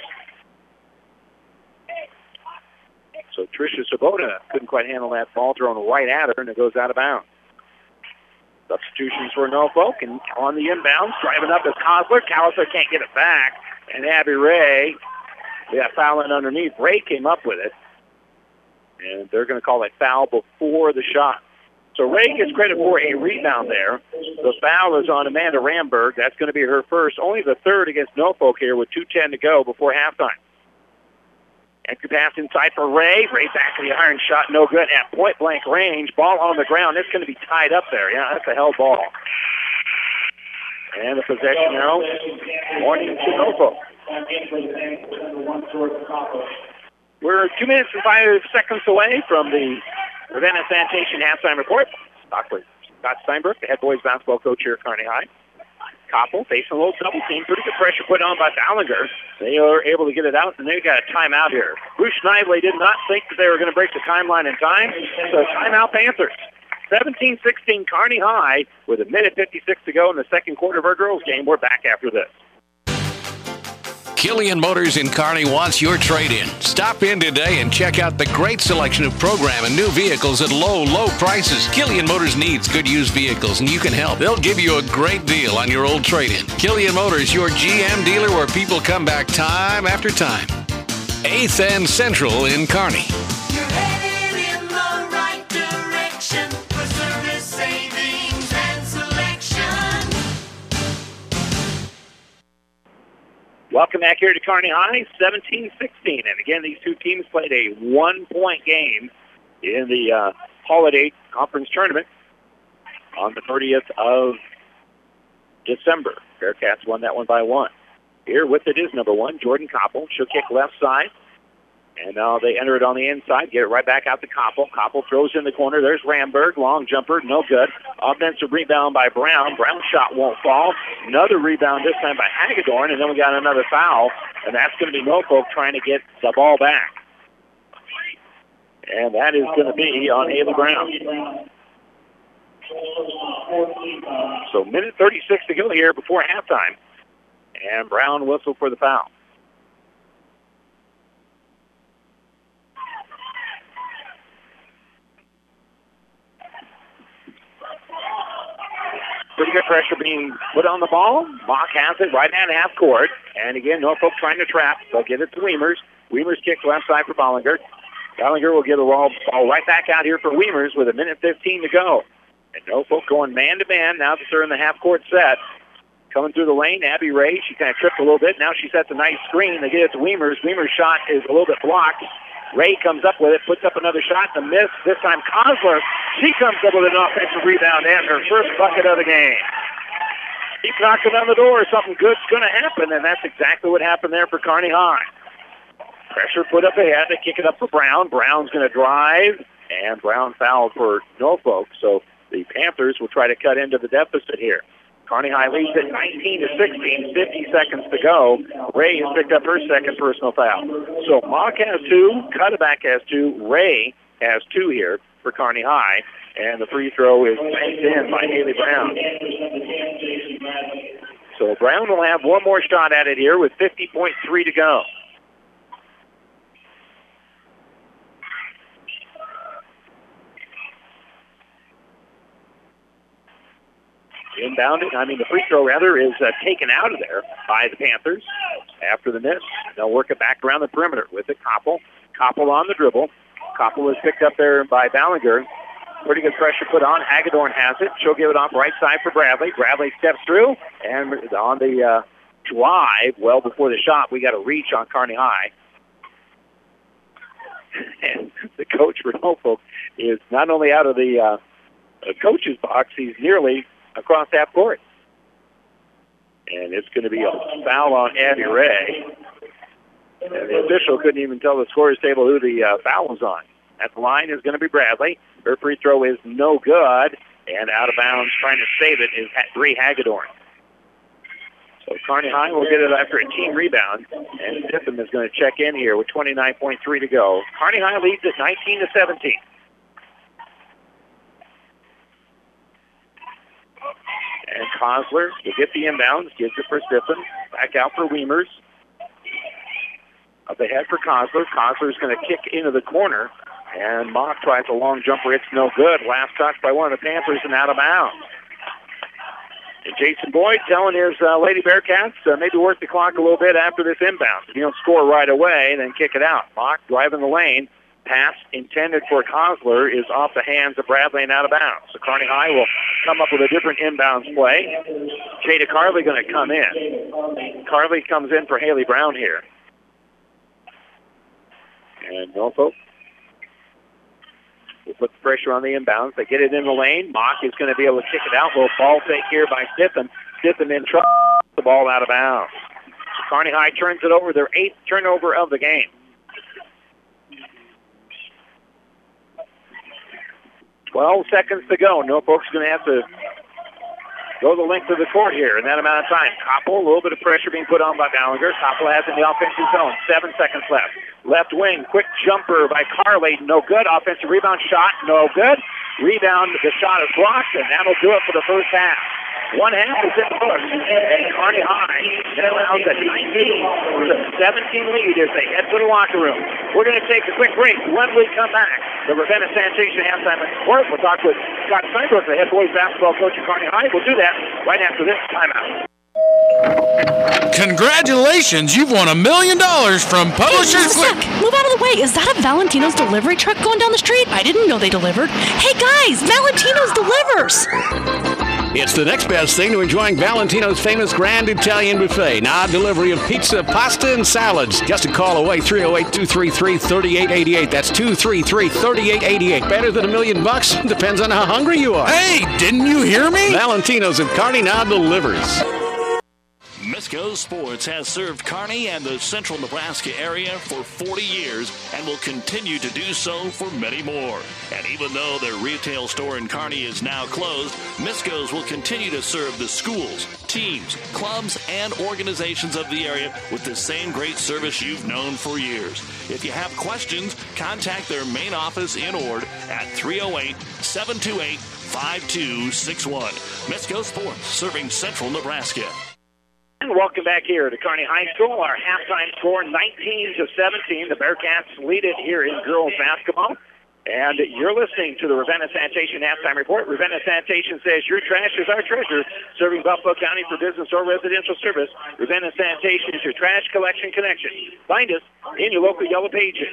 So Tricia Sabota couldn't quite handle that ball thrown right at her, and it goes out of bounds. Substitutions for Norfolk, and on the inbounds, driving up is Hostler. Hostler can't get it back, and Abby Ray, they got fouling underneath. Ray came up with it, and they're going to call a foul before the shot. So Ray gets credit for a rebound there. The foul is on Amanda Ramberg. That's going to be her first, only the third against Norfolk here with 2:10 to go before halftime. Entry pass inside for Ray. Ray back to the iron shot, no good at point-blank range. Ball on the ground. It's going to be tied up there. Yeah, that's a held ball. And the possession arrow warning to Norfolk. We're 2 minutes and 5 seconds away from the Ravenna Sanitation halftime report. Scott Steinberg, the head boys basketball coach here at Kearney High. Koppel facing a little double team. Pretty good pressure put on by Ballinger. They are able to get it out, and they've got a timeout here. Bruce Snively did not think that they were going to break the timeline in time, so timeout Panthers. 17-16 Kearney High with 1:56 to go in the second quarter of our girls game. We're back after this. Killian Motors in Kearney wants your trade-in. Stop in today and check out the great selection of program and new vehicles at low prices. Killian Motors needs good used vehicles, and you can help. They'll give you a great deal on your old trade-in. Killian Motors, your GM dealer where people come back time after time. 8th and Central in Kearney. You're headed in the right direction for service, savings, and selection. Welcome back here to Kearney High, 17-16. And again, these two teams played a one-point game in the Holiday Conference Tournament on the 30th of December. Bearcats won that one by 1. Here with it is number 1, Jordan Koppel. She'll kick left side. And now they enter it on the inside, get it right back out to Koppel. Koppel throws in the corner. There's Ramberg, long jumper, no good. Offensive rebound by Brown. Brown's shot won't fall. Another rebound this time by Hagedorn, and then we got another foul, and that's going to be Norfolk trying to get the ball back. And that is going to be on Haley Brown. So minute 36 to go here before halftime, and Brown whistled for the foul. Pretty good pressure being put on the ball. Mock has it right at half court. And again, Norfolk trying to trap. They'll get it to Wiemers. Wiemers kicks left side for Ballinger. Ballinger will get the ball right back out here for Wiemers with 1:15 to go. And Norfolk going man-to-man now that they're in the half-court set. Coming through the lane, Abby Ray. She kind of tripped a little bit. Now she sets a nice screen. They get it to Wiemers. Wiemers' shot is a little bit blocked. Ray comes up with it, puts up another shot, the miss. This time Kosler, she comes up with an offensive rebound and her first bucket of the game. Keep knocking on the door. Something good's going to happen, and that's exactly what happened there for Kearney High. Pressure put up ahead. They kick it up for Brown. Brown's going to drive, and Brown fouled for Norfolk. So the Panthers will try to cut into the deficit here. Kearney High leads at 19-16, 50 seconds to go. Ray has picked up her second personal foul. So Mock has 2, Cutterback has 2, Ray has 2 here for Kearney High, and the free throw is banked in by Haley Brown. So Brown will have one more shot at it here with 50.3 to go. The free throw is taken out of there by the Panthers after the miss. They'll work it back around the perimeter with it. Koppel on the dribble. Koppel is picked up there by Ballinger. Pretty good pressure put on. Hagedorn has it. She'll give it off right side for Bradley. Bradley steps through, and on the drive, well before the shot, we got a reach on Kearney High. And the coach for Norfolk is not only out of the coach's box, he's nearly across half court. And it's going to be a foul on Abby Ray. And the official couldn't even tell the scorer's table who the foul was on. At the line is going to be Bradley. Her free throw is no good. And out of bounds, trying to save it, is Bree Hagedorn. So Kearney High will get it after a team rebound. And Tiffin is going to check in here with 29.3 to go. Kearney High leads at 19-17. And Kosler will get the inbounds, gives it for Stiffen. Back out for Wiemers. Up ahead for Kosler. Kosler's going to kick into the corner. And Mock tries a long jumper. It's no good. Last touch by one of the Panthers and out of bounds. And Jason Boyd telling his Lady Bearcats maybe work the clock a little bit after this inbound. If you don't score right away, then kick it out. Mock driving the lane. Pass intended for Kosler is off the hands of Bradley and out of bounds. So Kearney High will come up with a different inbounds play. Jada Carley going to come in. Carley comes in for Haley Brown here. And Norfolk will put the pressure on the inbounds. They get it in the lane. Mock is going to be able to kick it out. Little ball fake here by Stiffen. Stiffen in trouble. The ball out of bounds. Kearney High turns it over. Their 8th turnover of the game. 12 seconds to go. Norfolk's going to have to go the length of the court here in that amount of time. Koppel, a little bit of pressure being put on by Ballinger. Koppel has in the offensive zone. 7 seconds left. Left wing, quick jumper by Carley. No good. Offensive rebound shot. No good. Rebound, the shot is blocked, and that'll do it for the first half. One half is in the books, and Kearney High now has a 19-17 lead as they head to the locker room. We're going to take a quick break. When we come back, the Ravenna Sanitation halftime report. We'll talk with Scott Steinbrook, the head boys basketball coach at Kearney High. We'll do that right after this timeout. Congratulations, you've won $1 million from Publishers Clearing. Move out of the way. Is that a Valentino's delivery truck going down the street? I didn't know they delivered. Hey guys, Valentino's delivers. It's the next best thing to enjoying Valentino's famous Grand Italian Buffet. Now, delivery of pizza, pasta, and salads. Just a call away, 308-233-3888. That's 233-3888. Better than $1 million? Depends on how hungry you are. Hey, didn't you hear me? Valentino's at Kearney now delivers. Misco Sports has served Kearney and the central Nebraska area for 40 years and will continue to do so for many more. And even though their retail store in Kearney is now closed, Misco's will continue to serve the schools, teams, clubs, and organizations of the area with the same great service you've known for years. If you have questions, contact their main office in Ord at 308-728-5261. Misco Sports, serving central Nebraska. And welcome back here to Kearney High School. Our halftime score, 19-17. The Bearcats lead it here in girls basketball. And you're listening to the Ravenna Sanitation halftime report. Ravenna Sanitation says your trash is our treasure, serving Buffalo County for business or residential service. Ravenna Sanitation is your trash collection connection. Find us in your local Yellow Pages.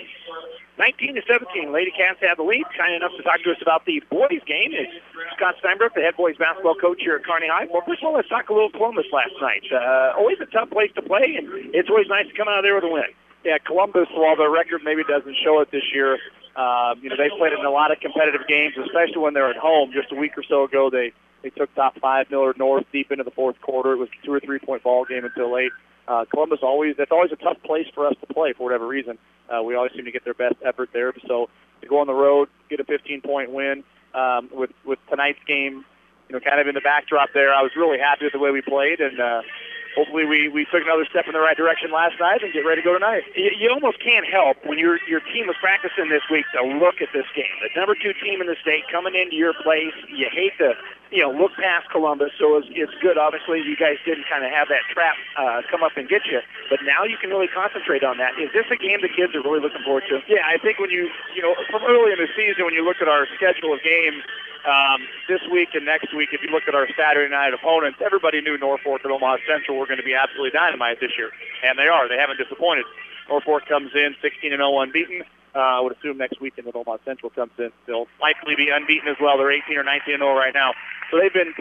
19-17, Lady Cats have the lead. Kind enough to talk to us about the boys' game is Scott Steinbrook, the head boys basketball coach here at Kearney High. Well, first of all, let's talk a little Columbus last night. Always a tough place to play, and it's always nice to come out of there with a win. Yeah, Columbus, while their record maybe doesn't show it this year, they've played in a lot of competitive games, especially when they're at home. Just a week or so ago, they took top 5 Millard North deep into the fourth quarter. It was a 2 or 3 point ball game until late. Columbus that's always a tough place for us to play for whatever reason. We always seem to get their best effort there. So to go on the road, get a 15-point win with tonight's game, kind of in the backdrop there, I was really happy with the way we played, and hopefully we took another step in the right direction last night and get ready to go tonight. You almost can't help when your team was practicing this week to look at this game. The number 2 team in the state coming into your place. You hate to look past Columbus, so it's good. Obviously, you guys didn't kind of have that trap come up and get you, but now you can really concentrate on that. Is this a game the kids are really looking forward to? Yeah, I think when from early in the season, when you look at our schedule of games, this week and next week, if you look at our Saturday night opponents, everybody knew Norfolk and Omaha Central were going to be absolutely dynamite this year, and they are. They haven't disappointed. Norfolk comes in 16-0 unbeaten. I would assume next weekend that Omaha Central comes in. They'll likely be unbeaten as well. They're 18 or 19-0 right now. So they've been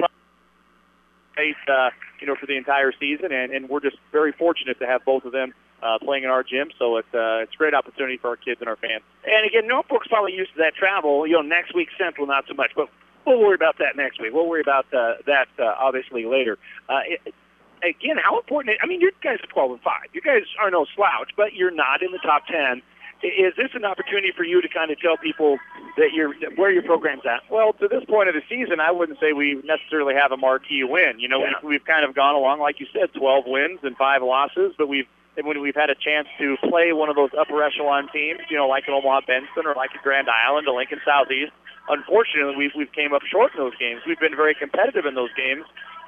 pace, for the entire season, and we're just very fortunate to have both of them playing in our gym. So it's a great opportunity for our kids and our fans. And again, Norfolk's probably used to that travel. Next week Central not so much, but we'll worry about that next week. We'll worry about that obviously later. Again, how important? You guys are 12-5. You guys are no slouch, but you're not in the top 10. Is this an opportunity for you to kind of tell people that where your program's at? Well, to this point of the season, I wouldn't say we necessarily have a marquee win. We've kind of gone along, like you said, 12 wins and 5 losses, but when we've had a chance to play one of those upper echelon teams, like an Omaha Benson or like a Grand Island, a Lincoln Southeast, unfortunately, we've came up short in those games. We've been very competitive in those games,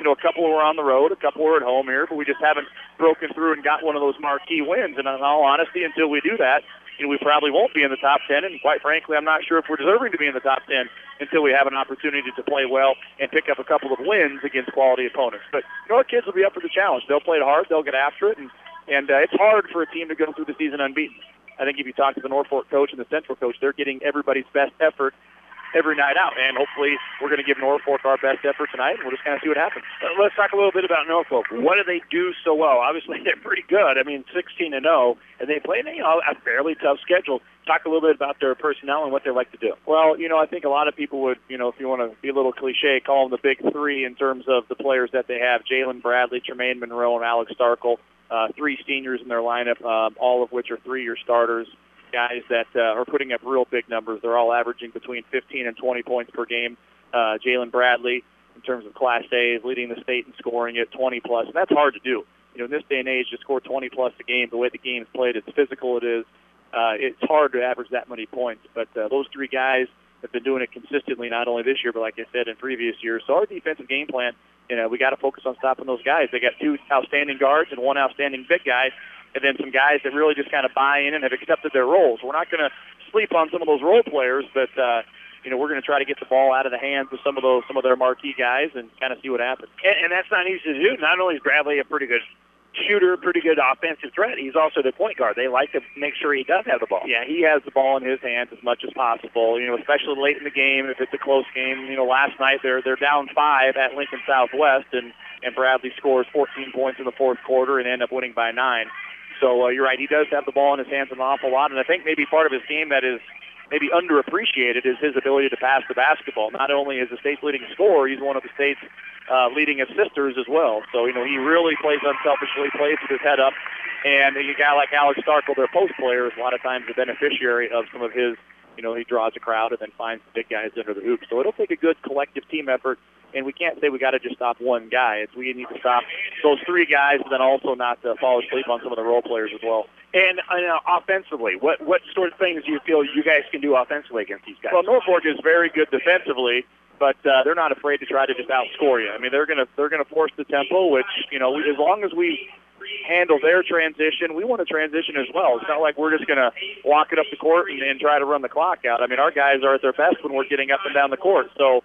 a couple were on the road, a couple were at home here, but we just haven't broken through and got one of those marquee wins. And in all honesty, until we do that, we probably won't be in the top 10. And quite frankly, I'm not sure if we're deserving to be in the top 10 until we have an opportunity to play well and pick up a couple of wins against quality opponents. But our kids will be up for the challenge. They'll play it hard. They'll get after it. And it's hard for a team to go through the season unbeaten. I think if you talk to the Norfolk coach and the Central coach, they're getting everybody's best effort every night out. And hopefully we're going to give Norfolk our best effort tonight, and we'll just kind of see what happens. Let's talk a little bit about Norfolk. What do they do so well? Obviously, they're pretty good. 16-0, and they play a fairly tough schedule. Talk a little bit about their personnel and what they like to do. Well, I think a lot of people would, if you want to be a little cliche, call them the big three in terms of the players that they have. Jalen Bradley, Tremaine Monroe, and Alex Starkle, 3 seniors in their lineup, all of which are 3-year starters. Guys that are putting up real big numbers. They're all averaging between 15 and 20 points per game. Jalen Bradley, in terms of Class A, is leading the state in scoring at 20-plus, and that's hard to do. In this day and age, to score 20-plus a game, the way the game's played, it's physical it is. It's hard to average that many points. But those 3 guys have been doing it consistently, not only this year, but like I said, in previous years. So our defensive game plan, we got to focus on stopping those guys. They got 2 outstanding guards and 1 outstanding big guy, and then some guys that really just kind of buy in and have accepted their roles. We're not going to sleep on some of those role players, but we're going to try to get the ball out of the hands of some of their marquee guys and kind of see what happens. And that's not easy to do. Not only is Bradley a pretty good shooter, pretty good offensive threat, he's also the point guard. They like to make sure he does have the ball. Yeah, he has the ball in his hands as much as possible. Especially late in the game, if it's a close game. Last night they're down 5 at Lincoln Southwest, and Bradley scores 14 points in the fourth quarter and end up winning by 9. So you're right, he does have the ball in his hands an awful lot, and I think maybe part of his game that is maybe underappreciated is his ability to pass the basketball. Not only is the state's leading scorer, he's one of the state's leading assisters as well. So, he really plays unselfishly, plays with his head up, and a guy like Alex Starkle, their post player, is a lot of times the beneficiary of some of his, he draws a crowd and then finds the big guys under the hoop. So it'll take a good collective team effort. And we can't say we got to just stop one guy. We need to stop those 3 guys, and then also not fall asleep on some of the role players as well. And offensively, what sort of things do you feel you guys can do offensively against these guys? Well, Norfolk is very good defensively, but they're not afraid to try to just outscore you. They're gonna force the tempo, which as long as we handle their transition, we want to transition as well. It's not like we're just gonna walk it up the court and try to run the clock out. Our guys are at their best when we're getting up and down the court. So.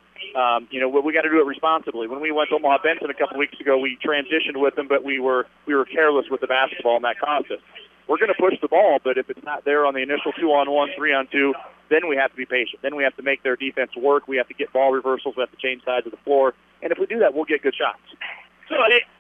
We got to do it responsibly. When we went to Omaha Benson a couple weeks ago, we transitioned with them, but we were careless with the basketball, and that cost us. We're going to push the ball, but if it's not there on the initial 2-on-1, 3-on-2, then we have to be patient. Then we have to make their defense work. We have to get ball reversals. We have to change sides of the floor. And if we do that, we'll get good shots. So,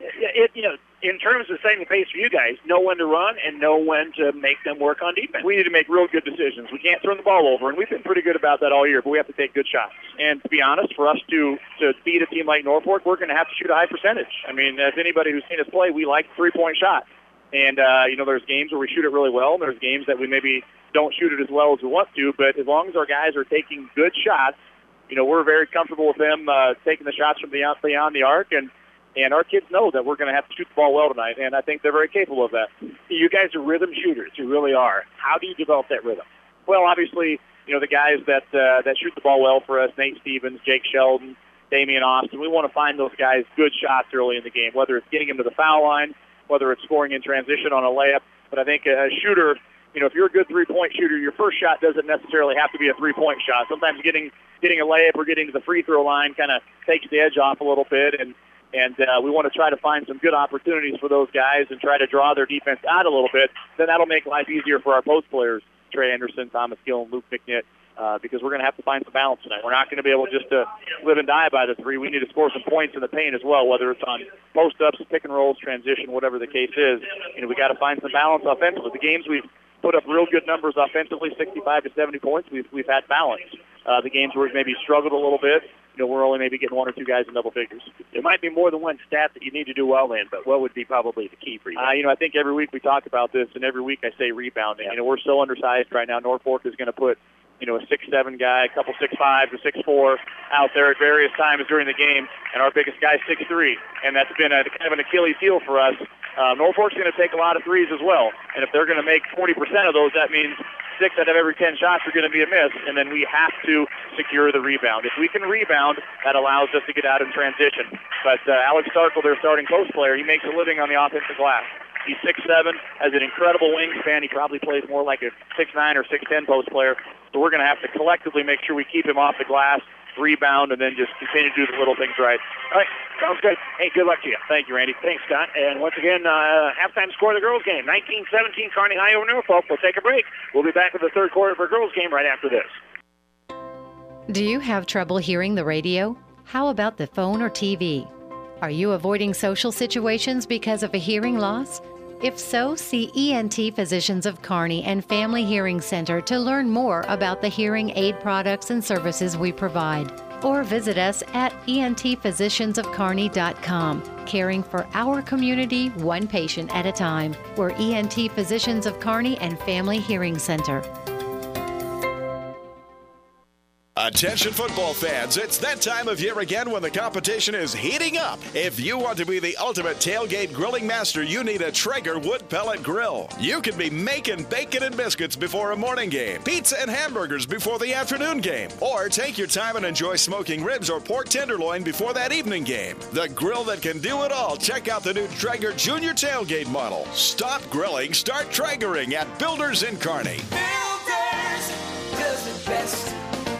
in terms of setting the pace for you guys, know when to run and know when to make them work on defense. We need to make real good decisions. We can't turn the ball over, and we've been pretty good about that all year, but we have to take good shots. And to be honest, for us to beat a team like Norfolk, we're going to have to shoot a high percentage. As anybody who's seen us play, we like the 3-point shot. And, there's games where we shoot it really well, and there's games that we maybe don't shoot it as well as we want to, but as long as our guys are taking good shots, we're very comfortable with them taking the shots from beyond the arc, and our kids know that we're going to have to shoot the ball well tonight, and I think they're very capable of that. You guys are rhythm shooters. You really are. How do you develop that rhythm? Well, obviously, the guys that shoot the ball well for us, Nate Stevens, Jake Sheldon, Damian Austin, we want to find those guys good shots early in the game, whether it's getting them to the foul line, whether it's scoring in transition on a layup. But I think a shooter, if you're a good 3-point shooter, your first shot doesn't necessarily have to be a 3-point shot. Sometimes getting a layup or getting to the free throw line kind of takes the edge off a little bit, and we want to try to find some good opportunities for those guys and try to draw their defense out a little bit. Then that'll make life easier for our post players, Trey Anderson, Thomas Gill, and Luke McNitt, because we're going to have to find some balance tonight. We're not going to be able just to live and die by the 3. We need to score some points in the paint as well, whether it's on post-ups, pick and rolls, transition, whatever the case is. We got to find some balance offensively. The games we've put up real good numbers offensively, 65 to 70 points, we've had balance. The games where we've maybe struggled a little bit, we're only maybe getting 1 or 2 guys in double figures. There might be more than one stat that you need to do well in, but what would be probably the key for you? I think every week we talk about this, and every week I say rebounding. Yeah. We're so undersized right now. Norfolk is going to put, a 6'7" guy, a couple 6'5" to 6'4" out there at various times during the game, and our biggest guy is 6'3", and that's been kind of an Achilles heel for us. Norfolk's going to take a lot of threes as well, and if they're going to make 40% of those, that means 6 out of every 10 shots are going to be a miss, and then we have to secure the rebound. If we can rebound, that allows us to get out in transition. But Alex Starkle, their starting post player, he makes a living on the offensive glass. He's 6'7", has an incredible wingspan. He probably plays more like a 6'9" or 6'10" post player. So we're going to have to collectively make sure we keep him off the glass, rebound, and then just continue to do the little things right. All right, sounds good. Hey, good luck to you. Thank you, Randy. Thanks, Scott. And once again, halftime score of the girls' game, 19-17, Kearney High over Norfolk. We'll take a break. We'll be back with the third quarter of our girls' game right after this. Do you have trouble hearing the radio? How about the phone or TV? Are you avoiding social situations because of a hearing loss? If so, see ENT Physicians of Kearney and Family Hearing Center to learn more about the hearing aid products and services we provide. Or visit us at entphysiciansofkearney.com, caring for our community one patient at a time. We're ENT Physicians of Kearney and Family Hearing Center. Attention football fans, it's that time of year again when the competition is heating up. If you want to be the ultimate tailgate grilling master, you need a Traeger wood pellet grill. You can be making bacon and biscuits before a morning game, pizza and hamburgers before the afternoon game, or take your time and enjoy smoking ribs or pork tenderloin before that evening game. The grill that can do it all. Check out the new Traeger Junior Tailgate model. Stop grilling, start Traegering at Builders in Kearney. Builders does it best.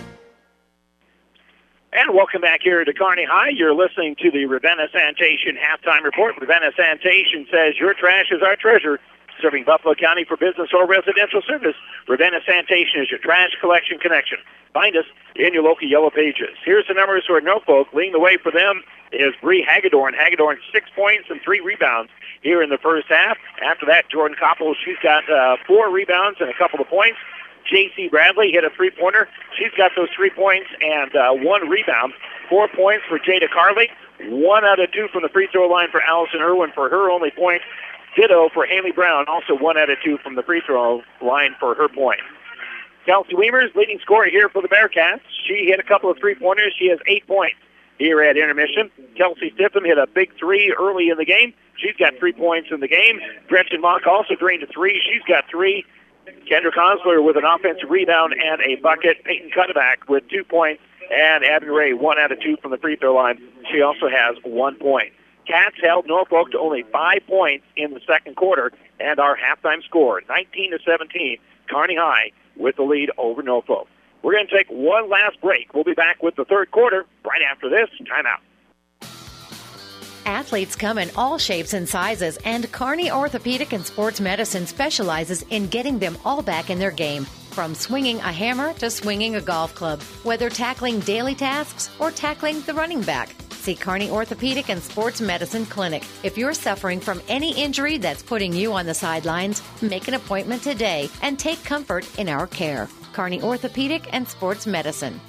And welcome back here to Kearney High. You're listening to the Ravenna Sanitation Halftime Report. Ravenna Sanitation says your trash is our treasure. Serving Buffalo County for business or residential service, Ravenna Sanitation is your trash collection connection. Find us in your local Yellow Pages. Here's the numbers for Norfolk. Leading the way for them is Bree Hagedorn. Hagedorn, 6 points and 3 rebounds here in the first half. After that, Jordan Koppel, she's got 4 rebounds and a couple of points. J.C. Bradley hit a three-pointer. She's got those 3 points and 1 rebound. 4 points for Jada Carley. 1 out of 2 from the free throw line for Allison Irwin for her only point. Ditto for Haley Brown, also 1 out of 2 from the free throw line for her point. Kelsey Weimers, leading scorer here for the Bearcats. She hit a couple of three-pointers. She has 8 points here at intermission. Kelsey Stiffham hit a big 3 early in the game. She's got 3 points in the game. Gretchen Mock also drained a 3. She's got 3. Kendra Konsler with an offensive rebound and a bucket. Peyton Cutterback with 2 points. And Abby Ray, 1 out of 2 from the free throw line. She also has 1 point. Cats held Norfolk to only 5 points in the second quarter, and our halftime score, 19-17, Kearney High with the lead over Norfolk. We're going to take one last break. We'll be back with the third quarter right after this timeout. Athletes come in all shapes and sizes, and Kearney Orthopedic and Sports Medicine specializes in getting them all back in their game. From swinging a hammer to swinging a golf club, whether tackling daily tasks or tackling the running back. See Kearney Orthopedic and Sports Medicine Clinic. If you're suffering from any injury that's putting you on the sidelines, make an appointment today and take comfort in our care. Kearney Orthopedic and Sports Medicine.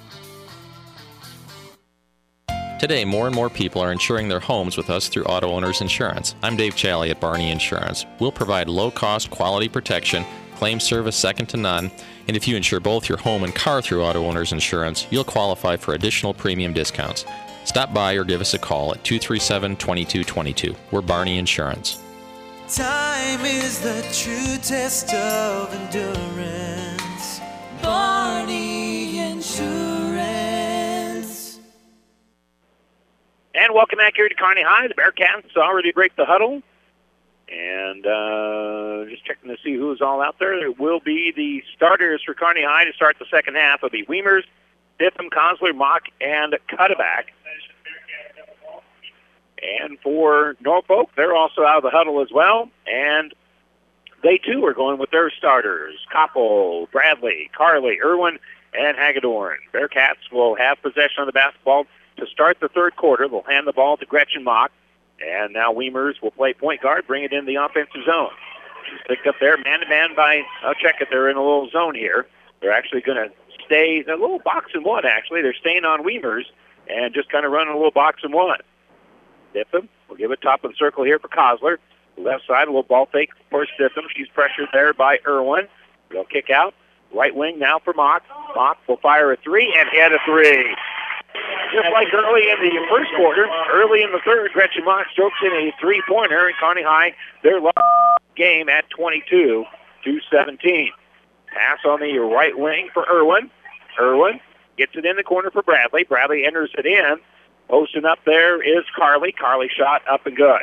Today, more and more people are insuring their homes with us through Auto Owners Insurance. I'm Dave Challey at Barney Insurance. We'll provide low-cost, quality protection, claim service second to none, and if you insure both your home and car through Auto Owners Insurance, you'll qualify for additional premium discounts. Stop by or give us a call at 237-2222. We're Barney Insurance. Time is the true test of endurance. Barney Insurance. And welcome back here to Kearney High. The Bearcats already break the huddle. And just checking to see who's all out there. There will be the starters for Kearney High to start the second half. It'll be Weimers, Stiffham, Konsler, Mock, and Cutterback. And for Norfolk, they're also out of the huddle as well. And they, too, are going with their starters. Koppel, Bradley, Carley, Irwin, and Hagedorn. Bearcats will have possession of the basketball to start the third quarter. They'll hand the ball to Gretchen Mock. And now Weimers will play point guard, bring it in the offensive zone. She's picked up there man-to-man by, I'll check it, they're in a little zone here. They're actually going to stay, a little box and one, actually. They're staying on Weimers and just kind of running a little box and one. Stiffham will give it top of the circle here for Konsler. Left side, a little ball fake for Stiffham. She's pressured there by Irwin. They'll kick out. Right wing now for Mock. Mock will fire a 3 and hit a 3. Just like early in the first quarter, early in the third, Gretchen Mock strokes in a three-pointer, and Kearney High, their last game at 22-17. Pass on the right wing for Irwin. Irwin gets it in the corner for Bradley. Bradley enters it in. Posting up there is Carly. Carly shot up and good.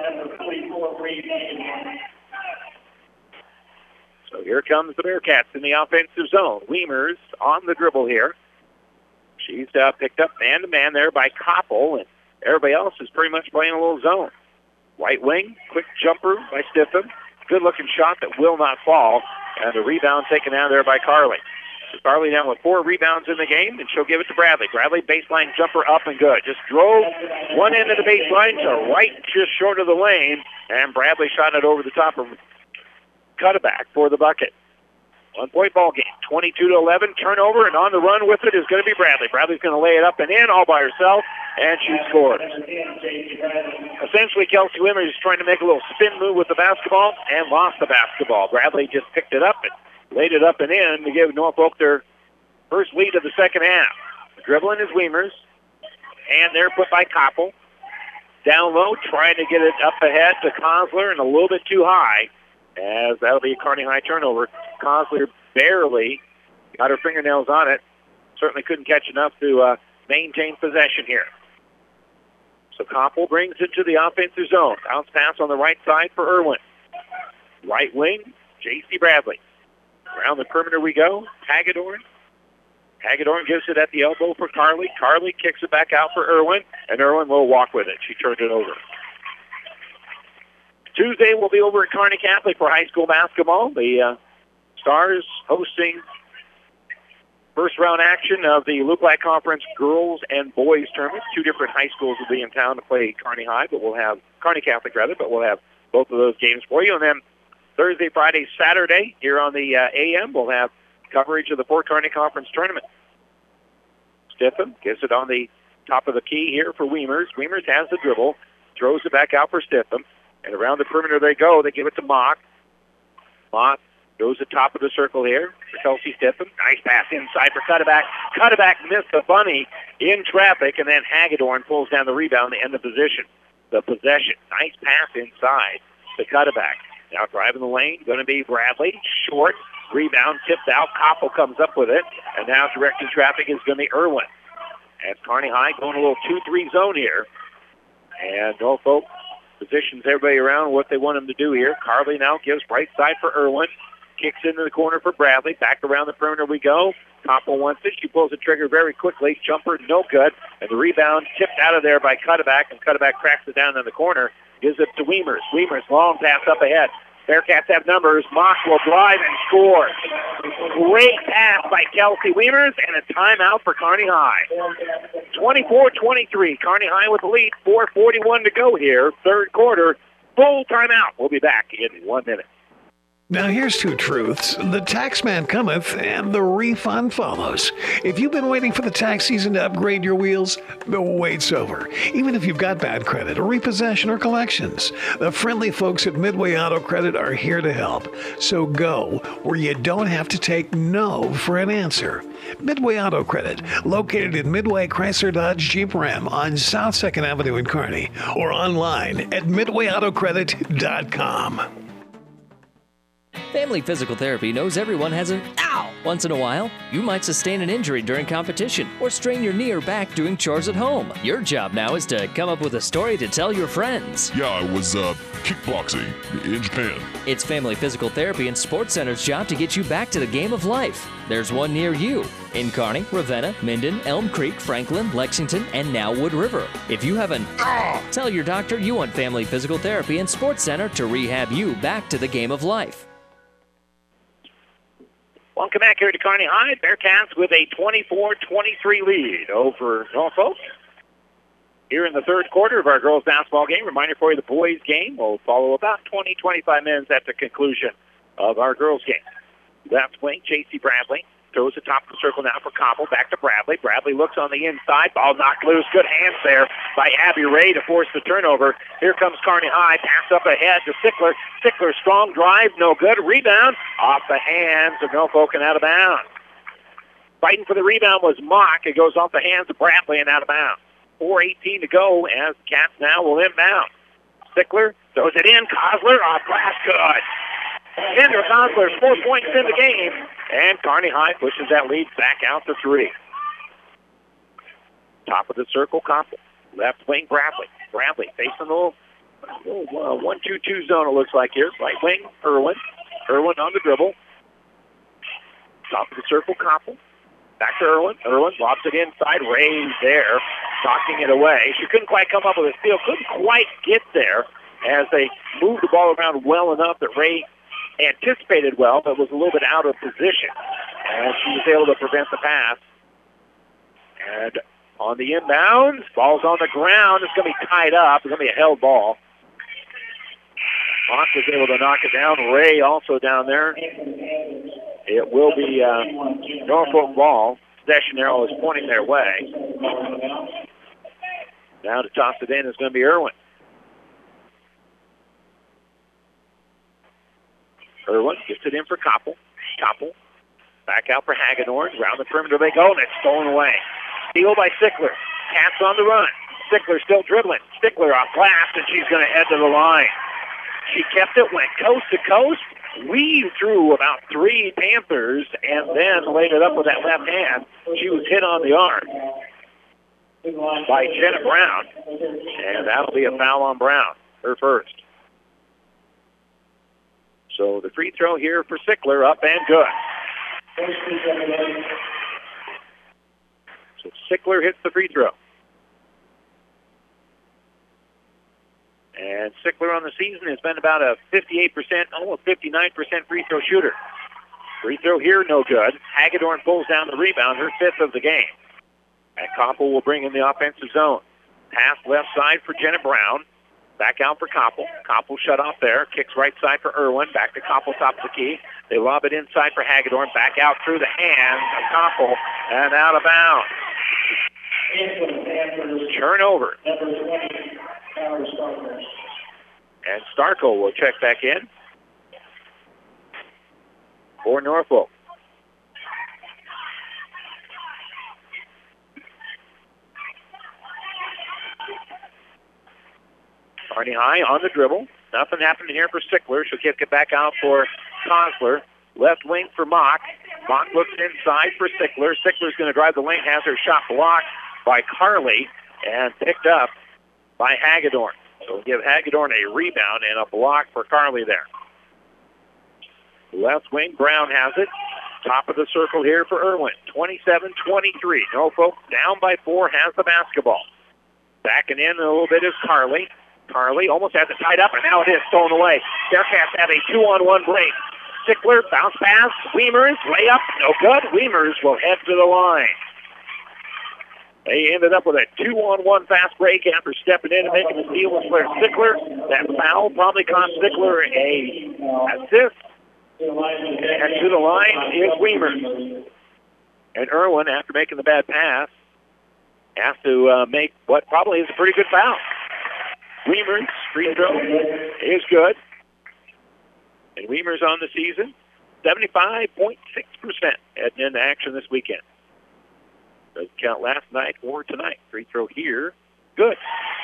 So here comes the Bearcats in the offensive zone. Weimers on the dribble here. She's picked up man-to-man there by Koppel, and everybody else is pretty much playing a little zone. Right wing, quick jumper by Stiffen. Good-looking shot that will not fall, and the rebound taken out there by Carly. So Carly now with 4 rebounds in the game, and she'll give it to Bradley. Bradley, baseline jumper up and good. Just drove one end of the baseline to right just short of the lane, and Bradley shot it over the top of Cutterback for the bucket. 1-point ball game, 22-11, turnover, and on the run with it is going to be Bradley. Bradley's going to lay it up and in all by herself, and she scores. Essentially, Kelsey Weimers is trying to make a little spin move with the basketball and lost the basketball. Bradley just picked it up and laid it up and in to give Norfolk their first lead of the second half. Dribbling is Weimers, and they're put by Koppel. Down low, trying to get it up ahead to Kosler, and a little bit too high, as that'll be a Kearney High turnover. Kosler barely got her fingernails on it. Certainly couldn't catch enough to maintain possession here. So Koppel brings it to the offensive zone. Bounce pass on the right side for Irwin. Right wing, J.C. Bradley. Around the perimeter we go. Hagedorn. Hagedorn gives it at the elbow for Carly. Carly kicks it back out for Irwin, and Irwin will walk with it. She turned it over. Tuesday we'll be over at Kearney Catholic for high school basketball. The Stars hosting first round action of the Luke Black Conference girls and boys tournament. 2 different high schools will be in town to play Kearney High, but we'll have Kearney Catholic but we'll have both of those games for you. And then Thursday, Friday, Saturday here on the AM, we'll have coverage of the Fort Kearney Conference tournament. Stiffen gives it on the top of the key here for Weimers. Weimers has the dribble, throws it back out for Stiffen. And around the perimeter they go. They give it to Mock. Mock goes to the top of the circle here for Kelsey Stiffen. Nice pass inside for Cutterback. Cutterback missed the bunny in traffic, and then Hagedorn pulls down the rebound to end the possession. Nice pass inside to Cutterback. Now driving the lane, going to be Bradley. Short. Rebound tipped out. Koppel comes up with it. And now directing traffic is going to be Irwin. As Kearney High going a little 2-3 zone here. And Norfolk positions everybody around what they want them to do here. Carly now gives right side for Irwin. Kicks into the corner for Bradley. Back around the perimeter we go. Koppel wants it. She pulls the trigger very quickly. Jumper, no good. And the rebound tipped out of there by Cutterback, and Cutterback cracks it down in the corner. Gives it to Weimers. Weimers, long pass up ahead. Bearcats have numbers. Mock will drive and score. Great pass by Kelsey Weimers, and a timeout for Kearney High. 24-23. Kearney High with the lead. 4:41 to go here. Third quarter. Full timeout. We'll be back in 1 minute. Now here's 2 truths. The tax man cometh and the refund follows. If you've been waiting for the tax season to upgrade your wheels, the wait's over. Even if you've got bad credit or repossession or collections, the friendly folks at Midway Auto Credit are here to help. So go where you don't have to take no for an answer. Midway Auto Credit, located in Midway Chrysler Dodge Jeep Ram on South 2nd Avenue in Kearney, or online at midwayautocredit.com. Family Physical Therapy knows everyone has an ow once in a while. You might sustain an injury during competition or strain your knee or back doing chores at home. Your job now is to come up with a story to tell your friends. Yeah, I was kickboxing in Japan. It's Family Physical Therapy and Sports Center's job to get you back to the game of life. There's one near you in Kearney, Ravenna, Minden, Elm Creek, Franklin, Lexington, and now Wood River. If you have an tell your doctor you want Family Physical Therapy and Sports Center to rehab you back to the game of life. Welcome back here to Kearney High. Bearcats with a 24-23 lead over Norfolk. Here in the third quarter of our girls basketball game. Reminder for you, the boys game will follow about 20-25 minutes at the conclusion of our girls game. Left wing, J.C. Bradley. Throws the top of the circle now for Koppel. Back to Bradley. Bradley looks on the inside. Ball knocked loose. Good hands there by Abby Ray to force the turnover. Here comes Kearney High. Pass up ahead to Sickler. Sickler, strong drive. No good. Rebound off the hands of Norfolk and out of bounds. Fighting for the rebound was Mock. It goes off the hands of Bradley and out of bounds. 4:18 to go as Cats now will inbound. Sickler throws it in. Kosler off glass. Good. Kendra Konsler, 4 points in the game, and Kearney High pushes that lead back out to 3. Top of the circle, Koppel. Left wing, Bradley. Bradley facing a little 1-2-2 zone, it looks like here. Right wing, Irwin. Irwin on the dribble. Top of the circle, Koppel. Back to Irwin. Irwin lobs it inside. Ray's there, knocking it away. She couldn't quite come up with a steal. Couldn't quite get there as they moved the ball around well enough that Ray anticipated well, but was a little bit out of position. And she was able to prevent the pass. And on the inbounds, ball's on the ground. It's going to be tied up. It's going to be a held ball. Mock was able to knock it down. Ray also down there. It will be Norfolk ball. Possession arrow is pointing their way. Now to toss it in is going to be Irwin. Irwin gets it in for Koppel. Koppel back out for Hagedorn. Around the perimeter they go, and it's stolen away. Steal by Stickler. Cats on the run. Stickler still dribbling. Stickler off glass, and she's going to head to the line. She kept it, went coast to coast, weaved through about 3 Panthers, and then laid it up with that left hand. She was hit on the arm by Jenna Brown, and that'll be a foul on Brown, her first. So the free throw here for Stickler, up and good. So Stickler hits the free throw. And Stickler on the season has been about a 58%, almost 59% free throw shooter. Free throw here, no good. Hagedorn pulls down the rebound, her 5th of the game. And Koppel will bring in the offensive zone. Pass left side for Jenna Brown. Back out for Koppel. Koppel shut off there. Kicks right side for Irwin. Back to Koppel, top of the key. They lob it inside for Hagedorn. Back out through the hands of Koppel and out of bounds. Turnover. And Starko will check back in for Norfolk. Kearney High on the dribble. Nothing happened here for Stickler. She'll kick it back out for Konsler. Left wing for Mock. Mock looks inside for Stickler. Stickler's going to drive the lane. Has her shot blocked by Carly and picked up by Hagedorn. So we'll give Hagedorn a rebound and a block for Carly there. Left wing, Brown has it. Top of the circle here for Irwin. 27-23. Norfolk down by 4, has the basketball. Backing in a little bit is Carly. Carly almost has it tied up, and now it is stolen away. Bearcats have a 2-on-1 break. Stickler, bounce pass. Weimers, layup, no good. Weimers will head to the line. They ended up with a 2-on-1 fast break after stepping in and making the steal with Stickler. That foul probably cost Stickler a assist. And to the line is Weimers. And Irwin, after making the bad pass, has to make what probably is a pretty good foul. Weimers' free throw is good. And Weimers on the season, 75.6% heading into action this weekend. Doesn't count last night or tonight. Free throw here, good.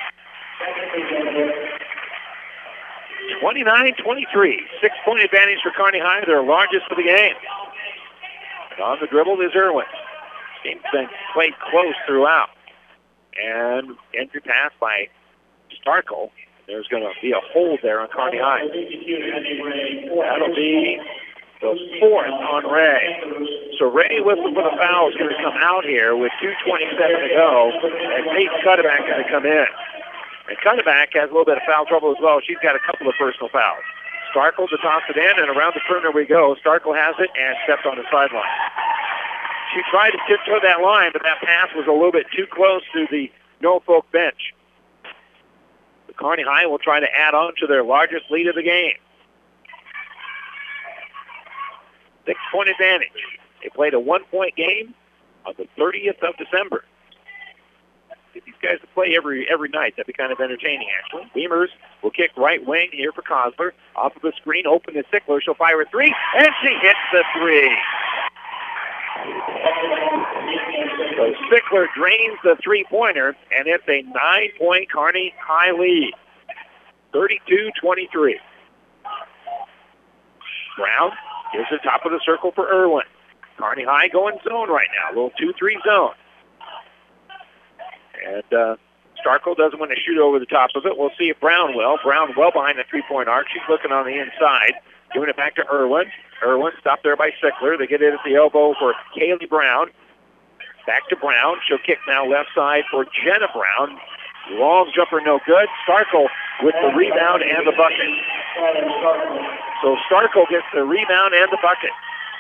29-23, 6-point advantage for Kearney High, their largest of the game. And on the dribble is Irwin. Game's been played close throughout. And entry pass by Starkle. There's going to be a hold there on Kearney High. That'll be the 4th on Ray. So Ray whistle for the foul is going to come out here with 2:27 to go. And Paige Cuddeback going to come in. And Cuddeback has a little bit of foul trouble as well. She's got a couple of personal fouls. Starkle to toss it in, and around the perimeter we go. Starkle has it and stepped on the sideline. She tried to tiptoe that line, but that pass was a little bit too close to the Norfolk bench. The Kearney High will try to add on to their largest lead of the game. 6-point advantage. They played a 1-point game on the 30th of December. Get these guys to play every night. That'd be kind of entertaining, actually. Weimers will kick right wing here for Konsler. Off of the screen, open to Stickler. She'll fire a 3, and she hits the 3. So Stickler drains the 3-pointer, and it's a 9-point Kearney High lead. 32-23. Brown gives the top of the circle for Irwin. Kearney High going zone right now, a little 2-3 zone. And Starkle doesn't want to shoot over the top of it. We'll see if Brown will. Brown well behind the three-point arc. She's looking on the inside, giving it back to Irwin. Irwin stopped there by Sickler. They get it at the elbow for Kaylee Brown. Back to Brown. She'll kick now left side for Jenna Brown. Long jumper, no good. Starkle with the rebound and the bucket. So Starkle gets the rebound and the bucket.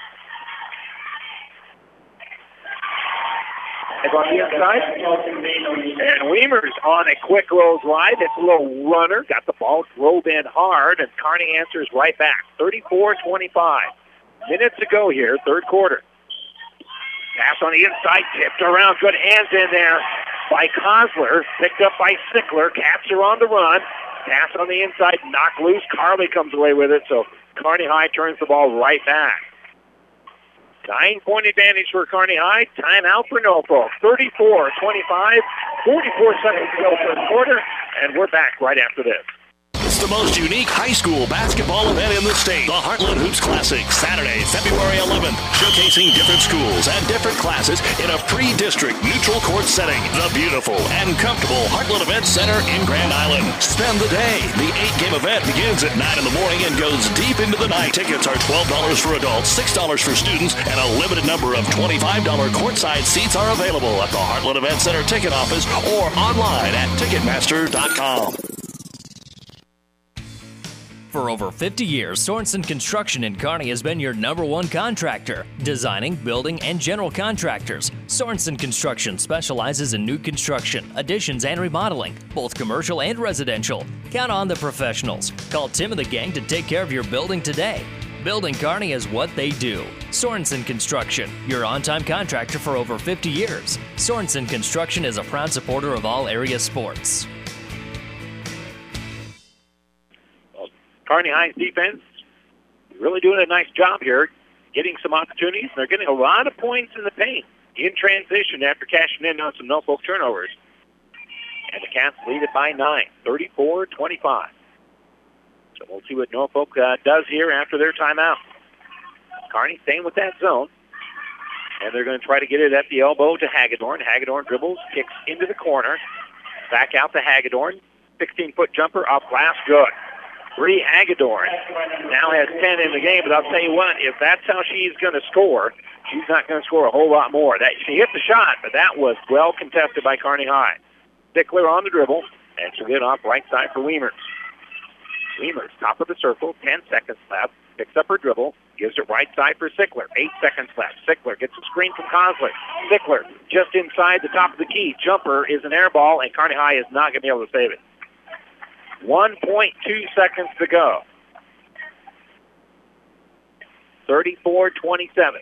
And on the inside, and Weimer's on a quick roll slide. It's a little runner. Got the ball rolled in hard, and Kearney answers right back. 34-25. Minutes to go here, third quarter. Pass on the inside, tipped around. Good hands in there by Kosler. Picked up by Sickler. Cats are on the run. Pass on the inside, knocked loose. Carly comes away with it, so Kearney High turns the ball right back. 9-point advantage for Kearney High. Timeout for Norfolk. 34-25. 44 seconds to go for the quarter, and we're back right after this. It's the most unique high school basketball event in the state. The Heartland Hoops Classic, Saturday, February 11th. Showcasing different schools and different classes in a pre-district neutral court setting. The beautiful and comfortable Heartland Event Center in Grand Island. Spend the day. The 8-game event begins at 9 in the morning and goes deep into the night. Tickets are $12 for adults, $6 for students, and a limited number of $25 courtside seats are available at the Heartland Event Center ticket office or online at Ticketmaster.com. For over 50 years, Sorensen Construction in Kearney has been your #1 contractor. Designing, building, and general contractors. Sorensen Construction specializes in new construction, additions, and remodeling, both commercial and residential. Count on the professionals. Call Tim and the gang to take care of your building today. Building Kearney is what they do. Sorensen Construction, your on-time contractor for over 50 years. Sorensen Construction is a proud supporter of all area sports. Kearney High's defense really doing a nice job here, getting some opportunities. They're getting a lot of points in the paint in transition after cashing in on some Norfolk turnovers. And the Cats lead it by 9, 34-25. So we'll see what Norfolk does here after their timeout. Kearney staying with that zone. And they're going to try to get it at the elbow to Hagedorn. Hagedorn dribbles, kicks into the corner. Back out to Hagedorn. 16-foot jumper off glass, good. Bree Hagedorn now has 10 in the game, but I'll tell you what, if that's how she's going to score, she's not going to score a whole lot more. She hit the shot, but that was well contested by Kearney High. Stickler on the dribble, and she'll get off right side for Weimer. Weimer's top of the circle, 10 seconds left, picks up her dribble, gives it right side for Sickler. 8 seconds left. Sickler gets a screen from Kosler. Sickler just inside the top of the key. Jumper is an air ball, and Kearney High is not going to be able to save it. 1.2 seconds to go. 34-27.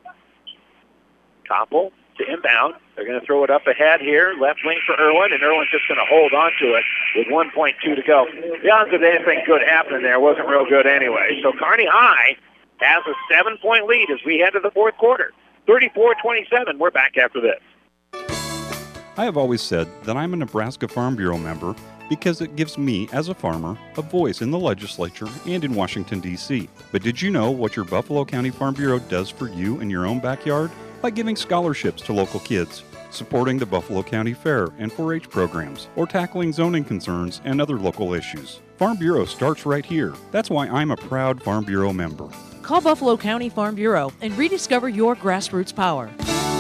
Koppel to inbound. They're going to throw it up ahead here. Left wing for Irwin, and Irwin's just going to hold on to it with 1.2 to go. To be honest with you, anything good happening there wasn't real good anyway. So Kearney High has a 7-point lead as we head to the fourth quarter. 34-27. We're back after this. I have always said that I'm a Nebraska Farm Bureau member because it gives me, as a farmer, a voice in the legislature and in Washington, D.C. But did you know what your Buffalo County Farm Bureau does for you in your own backyard? By giving scholarships to local kids, supporting the Buffalo County Fair and 4-H programs, or tackling zoning concerns and other local issues. Farm Bureau starts right here. That's why I'm a proud Farm Bureau member. Call Buffalo County Farm Bureau and rediscover your grassroots power.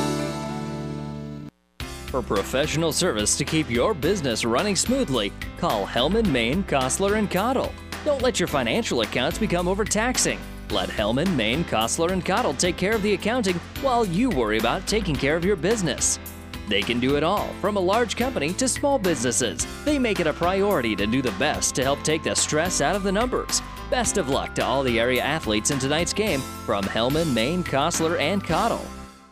For professional service to keep your business running smoothly, call Hellman, Maine, Kostler, and Cottle. Don't let your financial accounts become overtaxing. Let Hellman, Maine, Kostler, and Cottle take care of the accounting while you worry about taking care of your business. They can do it all, from a large company to small businesses. They make it a priority to do the best to help take the stress out of the numbers. Best of luck to all the area athletes in tonight's game from Hellman, Maine, Kostler, and Cottle.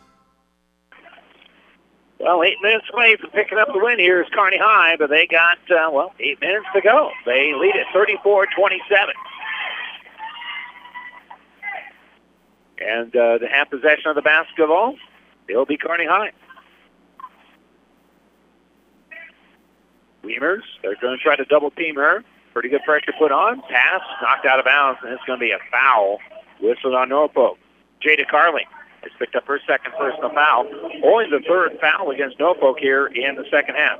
Well, 8 minutes away from picking up the win here is Kearney High, but they got, 8 minutes to go. They lead at 34-27. And to have possession of the basketball, it'll be Kearney High. Weimers, they're going to try to double team her. Pretty good pressure put on. Pass, knocked out of bounds, and it's going to be a foul Whistled on Norfolk. Jada Carly has picked up her second personal foul. Only the third foul against Norfolk here in the second half.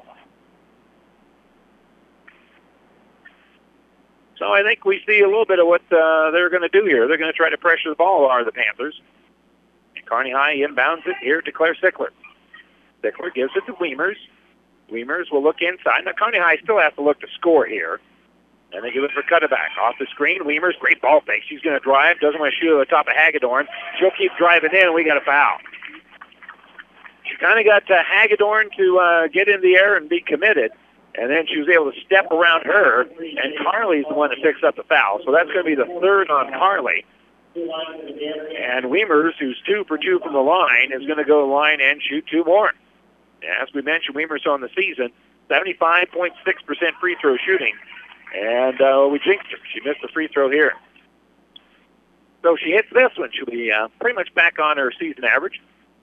So I think we see a little bit of what they're going to do here. They're going to try to pressure the ball, are the Panthers. And Kearney High inbounds it here to Claire Sickler. Sickler gives it to Weimers. Weimers will look inside. Now Kearney High still has to look to score here. And they give it for Cutterback. Off the screen, Weimers, great ball fake. She's going to drive, doesn't want to shoot at the top of Hagedorn. She'll keep driving in, and we got a foul. She kind of got Hagedorn to get in the air and be committed. And then she was able to step around her, and Carly's the one that picks up the foul. So that's going to be the third on Carly. And Weimers, who's 2 for 2 from the line, is going to go to the line and shoot 2 more. As we mentioned, Weimers on the season, 75.6% free throw shooting. And we jinxed her. She missed the free throw here. So she hits this one. She'll be pretty much back on her season average.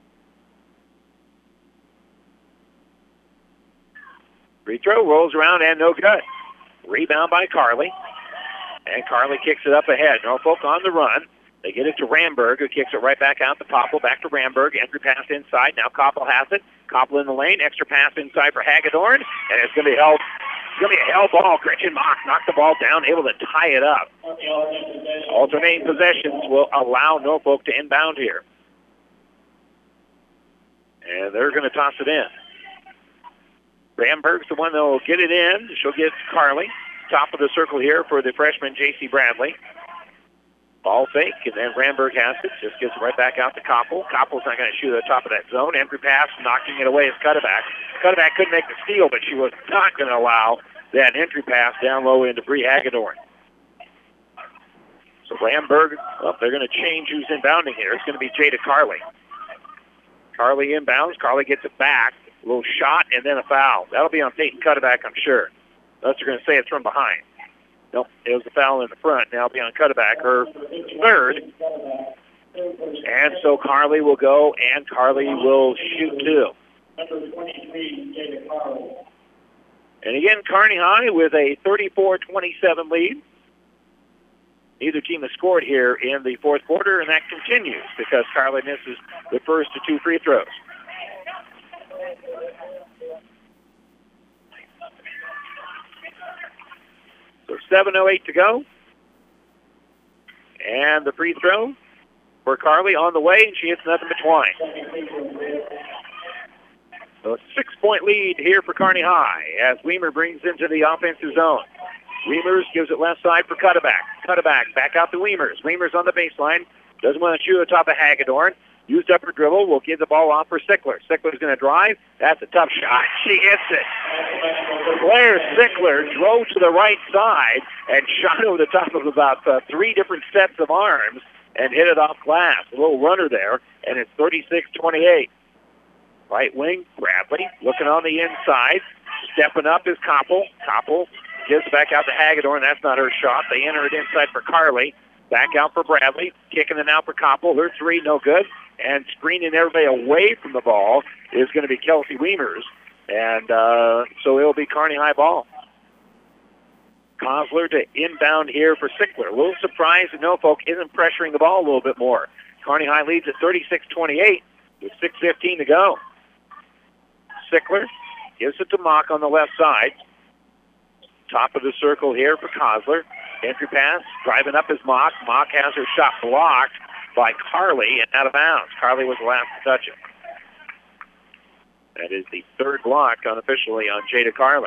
Free throw rolls around and no good. Rebound by Carly. And Carly kicks it up ahead. Norfolk on the run. They get it to Ramberg, who kicks it right back out to Koppel. Back to Ramberg. Entry pass inside. Now Koppel has it. Koppel in the lane. Extra pass inside for Hagedorn. And it's going to be held. It's going to be a held ball. Gretchen Mock knocked the ball down, able to tie it up. Alternating possessions will allow Norfolk to inbound here. And they're going to toss it in. Ramberg's the one that will get it in. She'll get Carly. Top of the circle here for the freshman J.C. Bradley. Ball fake, and then Ramberg has it. Just gets it right back out to Koppel. Koppel's not going to shoot at the top of that zone. Entry pass, knocking it away is Cutterback. Cutterback couldn't make the steal, but she was not going to allow that entry pass down low into Bree Hagedorn. So Ramberg, they're going to change who's inbounding here. It's going to be Jada Carly. Carly inbounds. Carly gets it back. A little shot and then a foul. That'll be on Peyton Cutterback, I'm sure. Unless they're going to say it's from behind. Nope, it was a foul in the front. Now it'll be on Cutterback, her third. And so Carly will go, and Carly will shoot 2. And again, Kearney High with a 34-27 lead. Neither team has scored here in the fourth quarter, and that continues because Carly misses the first of 2 free throws. So 7:08 to go. And the free throw for Carly on the way, and she hits nothing but twine. So a 6-point lead here for Kearney High as Weimer brings into the offensive zone. Weimers gives it left side for Cutterback. Cutterback back out to Weimers. Weimers on the baseline. Doesn't want to shoot at the top of Hagedorn. Used up her dribble. Will give the ball off for Sickler. Sickler's going to drive. That's a tough shot. She hits it. Claire Sickler drove to the right side and shot over the top of about 3 different sets of arms and hit it off glass. A little runner there, and it's 36-28. Right wing, Bradley looking on the inside. Stepping up is Koppel. Koppel gives back out to Hagedorn. That's not her shot. They enter it inside for Carly. Back out for Bradley. Kicking it out for Koppel. Her 3, no good. And screening everybody away from the ball is going to be Kelsey Weimers. And so it'll be Kearney High ball. Kosler to inbound here for Sickler. A little surprised that Norfolk isn't pressuring the ball a little bit more. Kearney High leads at 36-28 with 6:15 to go. Sickler gives it to Mock on the left side. Top of the circle here for Kosler. Entry pass, driving up is Mock. Mock has her shot blocked by Carly and out of bounds. Carly was the last to touch it. That is the third block unofficially on Jada Carly.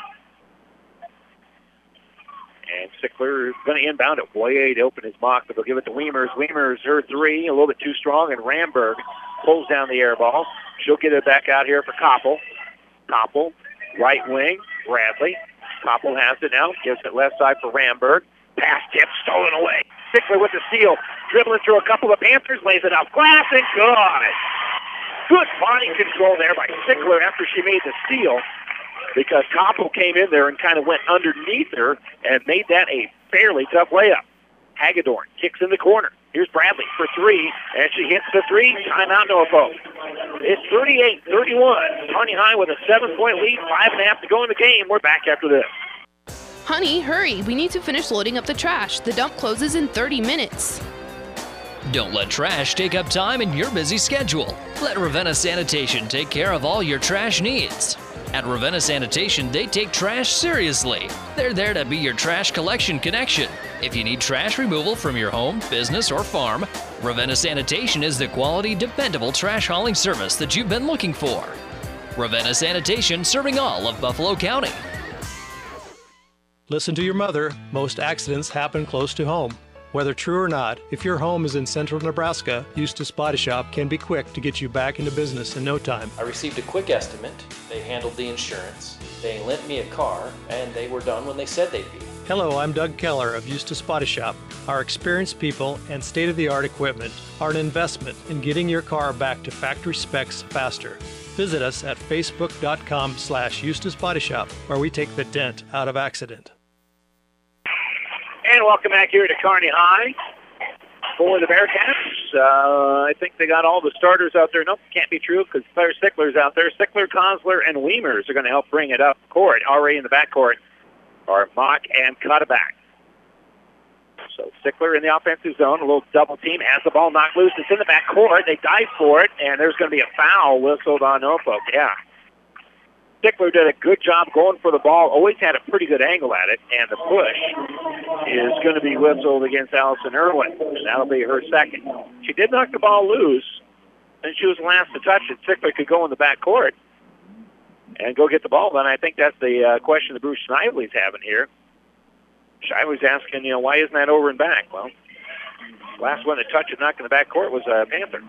And Sickler is going to inbound it way to open his Mock, but they'll give it to Weimers. Weimers, her 3, a little bit too strong, and Ramberg pulls down the air ball. She'll get it back out here for Koppel. Koppel, right wing, Bradley. Koppel has it now, gives it left side for Ramberg. Pass tip, stolen away. Sickler with the steal, dribbling through a couple of Panthers, lays it off glass, and good. Good body control there by Sickler after she made the steal, because Koppel came in there and kind of went underneath her and made that a fairly tough layup. Hagedorn kicks in the corner. Here's Bradley for 3, and she hits the 3. Timeout, Norfolk. It's 38-31. Kearney High with a 7-point lead, 5.5 to go in the game. We're back after this. Honey, hurry. We need to finish loading up the trash. The dump closes in 30 minutes. Don't let trash take up time in your busy schedule. Let Ravenna Sanitation take care of all your trash needs. At Ravenna Sanitation, they take trash seriously. They're there to be your trash collection connection. If you need trash removal from your home, business, or farm, Ravenna Sanitation is the quality, dependable trash hauling service that you've been looking for. Ravenna Sanitation, serving all of Buffalo County. Listen to your mother. Most accidents happen close to home. Whether true or not, if your home is in central Nebraska, Eustace Body Shop can be quick to get you back into business in no time. I received a quick estimate. They handled the insurance. They lent me a car, and they were done when they said they'd be. Hello, I'm Doug Keller of Eustace Body Shop. Our experienced people and state-of-the-art equipment are an investment in getting your car back to factory specs faster. Visit us at facebook.com/Eustace Body Shop, where we take the dent out of accident. And welcome back here to Kearney High for the Bearcats. I think they got all the starters out there. Nope, can't be true because Claire Stickler's out there. Stickler, Kosler, and Weimers are going to help bring it up court. Already in the backcourt are Mock and Cutterback. So Stickler in the offensive zone, a little double team, has the ball knocked loose. It's in the backcourt. They dive for it, and there's going to be a foul whistled on Norfolk. Yeah. Stickler did a good job going for the ball, always had a pretty good angle at it, and the push is going to be whistled against Allison Irwin, and that'll be her second. She did knock the ball loose, and she was the last to touch it. Stickler could go in the backcourt and go get the ball, and I think that's the question that Bruce Shively's having here. Shively's asking, why isn't that over and back? Well, last one to touch it, knocked in the backcourt was Panther.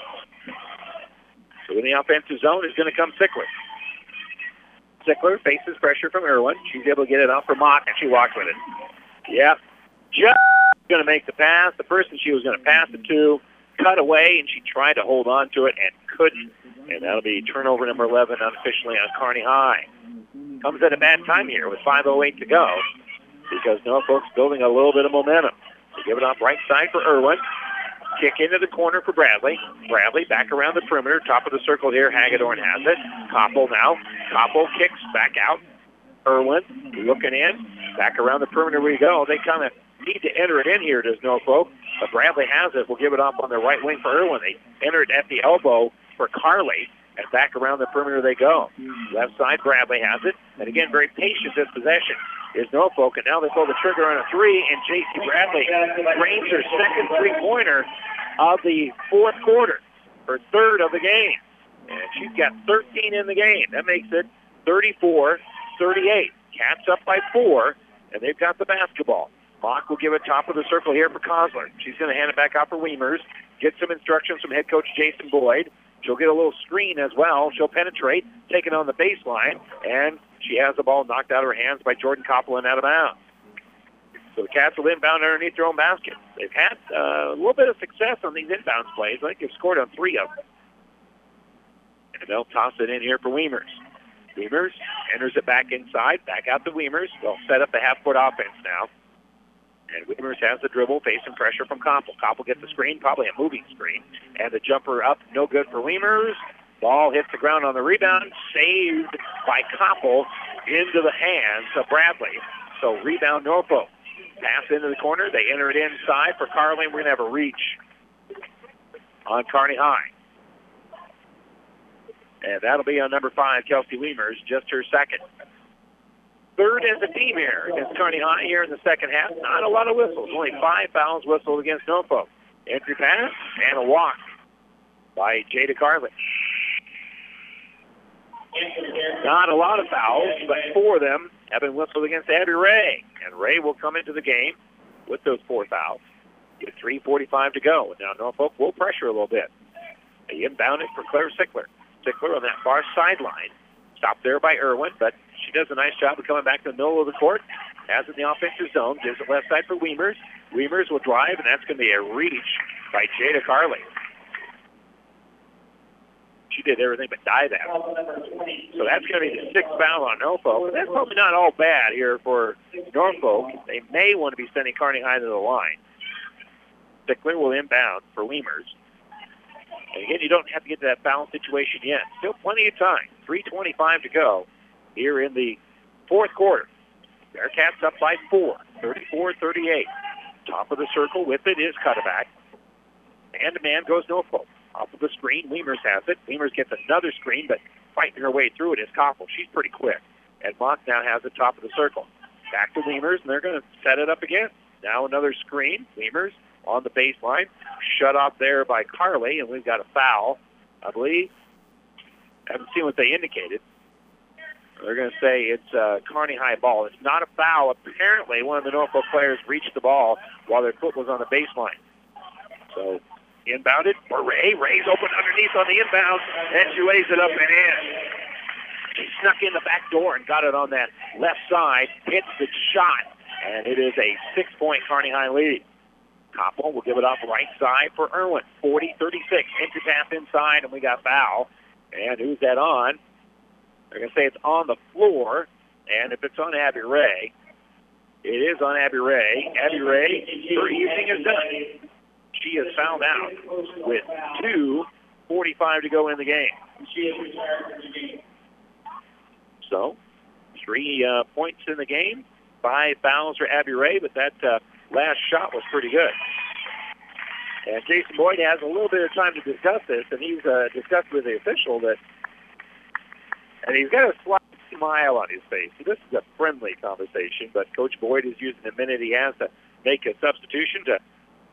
So in the offensive zone is going to come Stickler. Stickler faces pressure from Irwin. She's able to get it off for Mock, and she walks with it. Yep. Just going to make the pass. The person she was going to pass it to cut away, and she tried to hold on to it and couldn't. And that'll be turnover number 11 unofficially on Kearney High. Comes at a bad time here with 5:08 to go because Norfolk's building a little bit of momentum. They give it off right side for Irwin. Kick into the corner for Bradley. Bradley back around the perimeter, top of the circle here. Hagedorn has it. Koppel now. Koppel kicks back out. Irwin looking in. Back around the perimeter we go. They kind of need to enter it in here, does Norfolk. But Bradley has it. We'll give it off on the right wing for Irwin. They enter it at the elbow for Carly. And back around the perimeter they go. Left side, Bradley has it. And again, very patient this possession is Norfolk. And now they pull the trigger on a three, and J.C. Bradley drains her second three-pointer of the fourth quarter, her third of the game. And she's got 13 in the game. That makes it 34-38. Cats up by 4, and they've got the basketball. Mock will give it top of the circle here for Kosler. She's going to hand it back out for Weimers. Get some instructions from head coach Jason Boyd. She'll get a little screen as well. She'll penetrate, take it on the baseline, and she has the ball knocked out of her hands by Jordan Koppel and out of bounds. So the Cats will inbound underneath their own basket. They've had a little bit of success on these inbounds plays. I think they've scored on 3 of them. And they'll toss it in here for Weimers. Weimers enters it back inside, back out to Weimers. They'll set up the half-court offense now. And Weimers has the dribble, facing pressure from Koppel. Koppel gets the screen, probably a moving screen. And the jumper up, no good for Weimers. Ball hits the ground on the rebound, saved by Koppel into the hands of Bradley. So rebound Norfolk. Pass into the corner. They enter it inside for Carly. We're going to have a reach on Kearney High. And that'll be on number 5, Kelsey Weimers, just her second. Third as a team here against Kearney High here in the second half. Not a lot of whistles. Only 5 fouls whistled against Norfolk. Entry pass and a walk by Jada Carly. Not a lot of fouls, but 4 of them have been whistled against Abby Ray. And Ray will come into the game with those 4 fouls. With 3:45 to go. Now Norfolk will pressure a little bit. They inbound it for Claire Stickler. Stickler on that far sideline. Stopped there by Irwin, but she does a nice job of coming back to the middle of the court. Has it in the offensive zone. Gives it left side for Weimers. Weimers will drive, and that's going to be a reach by Jada Carly. She did everything but dive at it. So that's going to be the 6th foul on Norfolk. That's probably not all bad here for Norfolk. They may want to be sending Kearney High to the line. Stickler will inbound for Weimers. And again, you don't have to get to that foul situation yet. Still plenty of time. 3:25 to go here in the fourth quarter. Bearcats up by 4, 34-38. Top of the circle with it is Cutterback. Man-to-man goes Norfolk. Off of the screen, Wiemers has it. Wiemers gets another screen, but fighting her way through it is Koppel. She's pretty quick. And Mock now has the top of the circle. Back to Wiemers, and they're going to set it up again. Now another screen. Wiemers on the baseline. Shut off there by Carly, and we've got a foul, I believe. Haven't seen what they indicated. They're going to say it's Kearney High ball. It's not a foul. Apparently, one of the Norfolk players reached the ball while their foot was on the baseline. So, inbounded for Ray. Ray's open underneath on the inbound, and she lays it up and in. She snuck in the back door and got it on that left side, hits the shot, and it is a 6-point Kearney High lead. Koppel will give it off right side for Irwin. 40-36. Entry pass inside, and we got foul. And who's that on? They're going to say it's on the floor, and if it's on Abby Ray, it is on Abby Ray. Abby Ray, her evening is done. She is fouled out with 2:45 to go in the game. So, 3 points in the game, 5 fouls for Abby Ray, but that last shot was pretty good. And Jason Boyd has a little bit of time to discuss this, and he's discussed with the official that, and he's got a slight smile on his face. So this is a friendly conversation, but Coach Boyd is using the minute he has to make a substitution to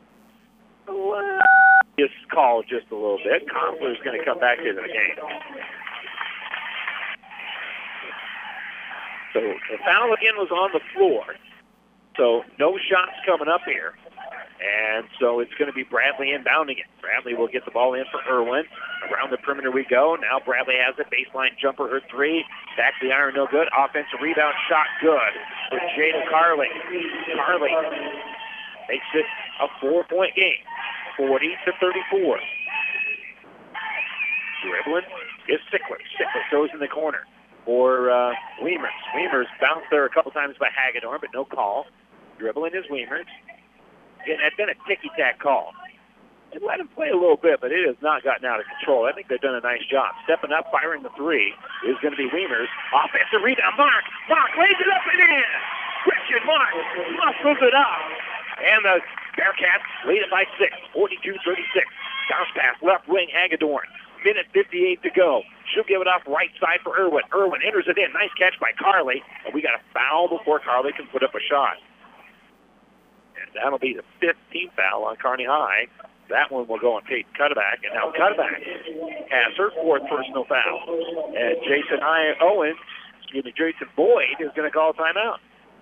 just call just a little bit. Koppler's going to come back into the game. So the foul again was on the floor. So no shots coming up here. And so it's going to be Bradley inbounding it. Bradley will get the ball in for Irwin. Around the perimeter we go. Now Bradley has it. Baseline jumper, her 3. Back to the iron, no good. Offensive rebound shot, good. For Jada Carly. Carly makes it a 4-point game. 40-34. Dribbling is Sickler. Sickler goes in the corner for Wiemers. Wiemers bounced there a couple times by Hagedorn, but no call. Dribbling is Wiemers. It had been a ticky-tack call. They let him play a little bit, but it has not gotten out of control. I think they've done a nice job. Stepping up, firing the 3 is going to be Wiemers. Offensive rebound, Mark. Mark lays it up and in. Christian Mark muscles it up. And the Bearcats lead it by 6, 42-36. Bounce pass, left wing, Hagedorn. Minute 58 to go. She'll give it off right side for Irwin. Irwin enters it in. Nice catch by Carly. And we got a foul before Carly can put up a shot. And that'll be the 15th foul on Kearney High. That one will go on Peyton Cutterback. And now Cutterback has her 4th personal foul. And Jason Boyd is going to call a timeout.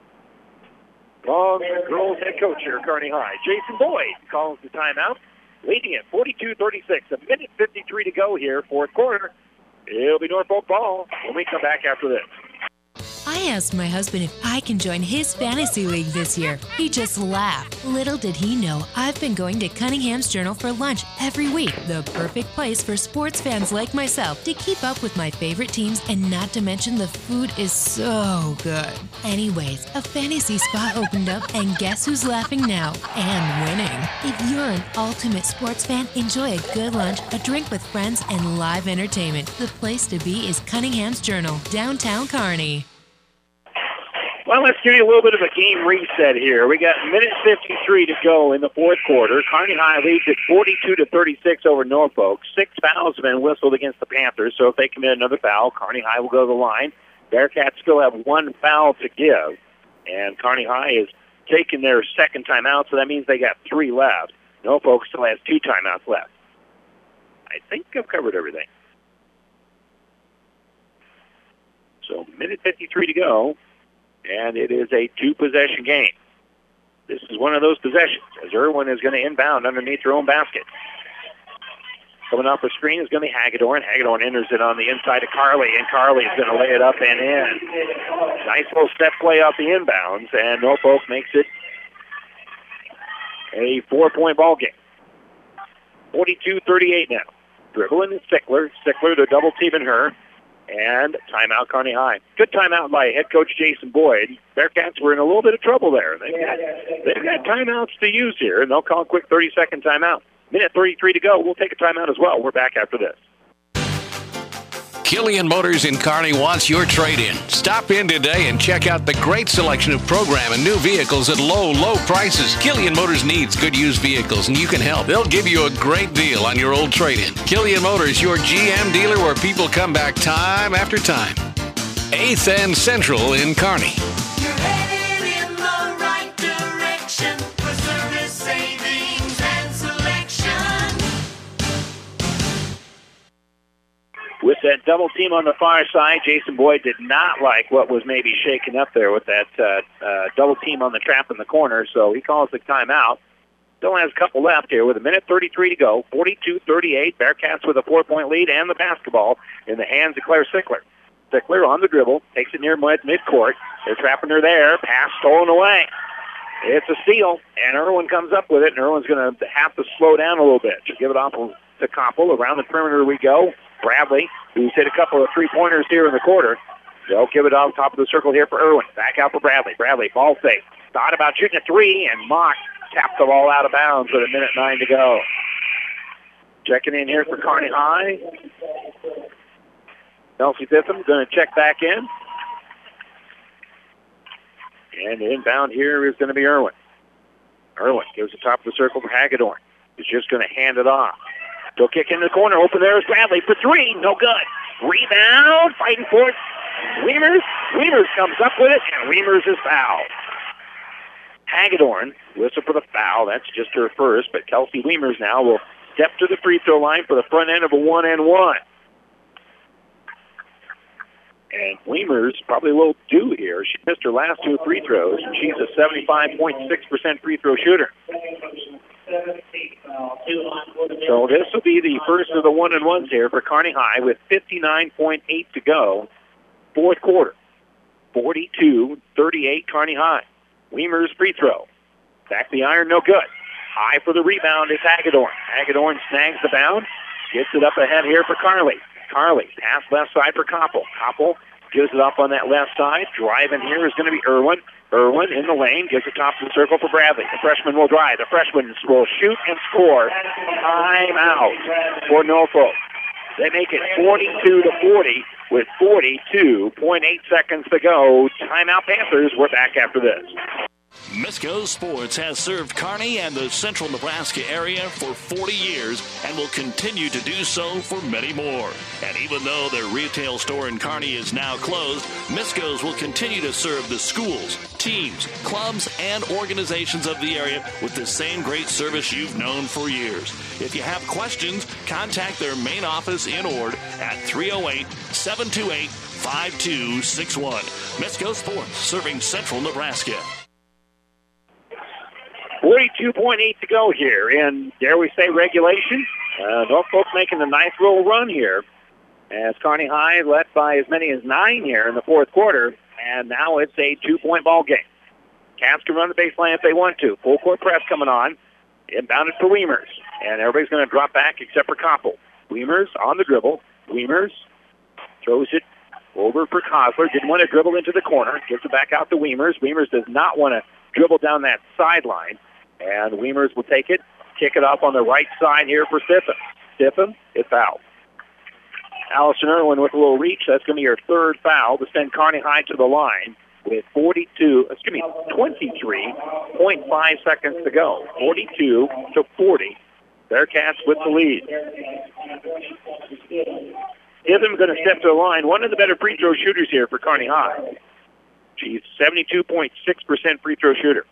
Long girls head coach here at Kearney High. Jason Boyd calls the timeout, leading it 42-36. A minute 53 to go here, 4th quarter. It'll be Norfolk ball when we come back after this. I asked my husband if I can join his fantasy league this year. He just laughed. Little did he know, I've been going to Cunningham's Journal for lunch every week. The perfect place for sports fans like myself to keep up with my favorite teams, and not to mention the food is so good. Anyways, a fantasy spot opened up, and guess who's laughing now? And winning. If you're an ultimate sports fan, enjoy a good lunch, a drink with friends, and live entertainment. The place to be is Cunningham's Journal, downtown Kearney. Well, let's give you a little bit of a game reset here. We got minute 53 to go in the 4th quarter. Kearney High leads at 42-36 over Norfolk. 6 fouls have been whistled against the Panthers, so if they commit another foul, Kearney High will go to the line. Bearcats still have 1 foul to give, and Kearney High is taking their 2nd timeout, so that means they got 3 left. Norfolk still has 2 timeouts left. I think I've covered everything. So minute 53 to go. And it is a 2-possession game. This is one of those possessions, as Irwin is going to inbound underneath her own basket. Coming off the screen is going to be Hagedorn. Hagedorn enters it on the inside of Carly, and Carly is going to lay it up and in. Nice little step play off the inbounds, and Norfolk makes it a 4-point ball game. 42-38 now. Dribbling is Sickler. Sickler to double teaming her. And timeout, Kearney High. Good timeout by head coach Jason Boyd. Bearcats were in a little bit of trouble there. They've got timeouts to use here, and they'll call a quick 30-second timeout. Minute 33 to go. We'll take a timeout as well. We're back after this. Killian Motors in Kearney wants your trade-in. Stop in today and check out the great selection of program and new vehicles at low, low prices. Killian Motors needs good used vehicles, and you can help. They'll give you a great deal on your old trade-in. Killian Motors, your GM dealer where people come back time after time. 8th and Central in Kearney. You're headed in the right direction for service, savings, and selection. With that double team on the far side, Jason Boyd did not like what was maybe shaken up there with that double team on the trap in the corner, so he calls the timeout. Still has a couple left here with 1:33 to go. 42-38. Bearcats with a 4-point lead and the basketball in the hands of Claire Sickler. Sickler on the dribble, takes it near midcourt. They're trapping her there. Pass stolen away. It's a steal, and Irwin comes up with it, and Irwin's going to have to slow down a little bit. She'll give it off to Koppel. Around the perimeter we go. Bradley, who's hit a couple of three-pointers here in the quarter. They'll give it off top of the circle here for Irwin. Back out for Bradley. Bradley, ball fake. Thought about shooting a three, and Mock tapped the ball out of bounds with 1:09 to go. Checking in here for Kearney High. Kelsey Bitham going to check back in. And the inbound here is going to be Irwin. Irwin gives the top of the circle for Hagedorn. He's just going to hand it off. He'll kick in the corner. Open there is Bradley for three. No good. Rebound. Fighting for it. Wiemers. Wiemers comes up with it, and Wiemers is fouled. Hagedorn whistle for the foul. That's just her first, but Kelsey Wiemers now will step to the free throw line for the front end of a 1-and-1. And Wiemers probably a little due here. She missed her last two free throws, and she's a 75.6% free throw shooter. So this will be the first of the 1-and-1s here for Kearney High with 59.8 to go. Fourth quarter. 42-38 Kearney High. Wiemers free throw. Back the iron, no good. High for the rebound is Hagedorn. Hagedorn snags the bound. Gets it up ahead here for Carly. Carly, pass left side for Koppel. Koppel gives it up on that left side. Driving here is going to be Irwin. Irwin in the lane, gives the top of the circle for Bradley. The freshman will drive. The freshman will shoot and score. Timeout for Norfolk. They make it 42-40 with 42.8 seconds to go. Timeout Panthers. We're back after this. Misco Sports has served Kearney and the central Nebraska area for 40 years and will continue to do so for many more. And even though their retail store in Kearney is now closed, Misco's will continue to serve the schools, teams, clubs, and organizations of the area with the same great service you've known for years. If you have questions, contact their main office in Ord at 308-728-5261. Misco Sports, serving central Nebraska. 42.8 to go here in, dare we say, regulation. Norfolk making a nice little run here as Kearney High led by as many as 9 here in the fourth quarter, and now it's a 2-point ball game. Cats can run the baseline if they want to. Full court press coming on. Inbounded for Wiemers, and everybody's going to drop back except for Koppel. Wiemers on the dribble. Wiemers throws it over for Kosler. Didn't want to dribble into the corner. Gives it back out to Wiemers. Wiemers does not want to dribble down that sideline. And Wiemers will take it, kick it off on the right side here for Stiffen. Stiffen, it's out. Allison Irwin with a little reach. That's going to be her third foul to send Kearney High to the line with 23.5 seconds to go. 42-40. Bearcats with the lead. Stiffen going to step to the line. One of the better free throw shooters here for Kearney High. She's 72.6% free throw shooter.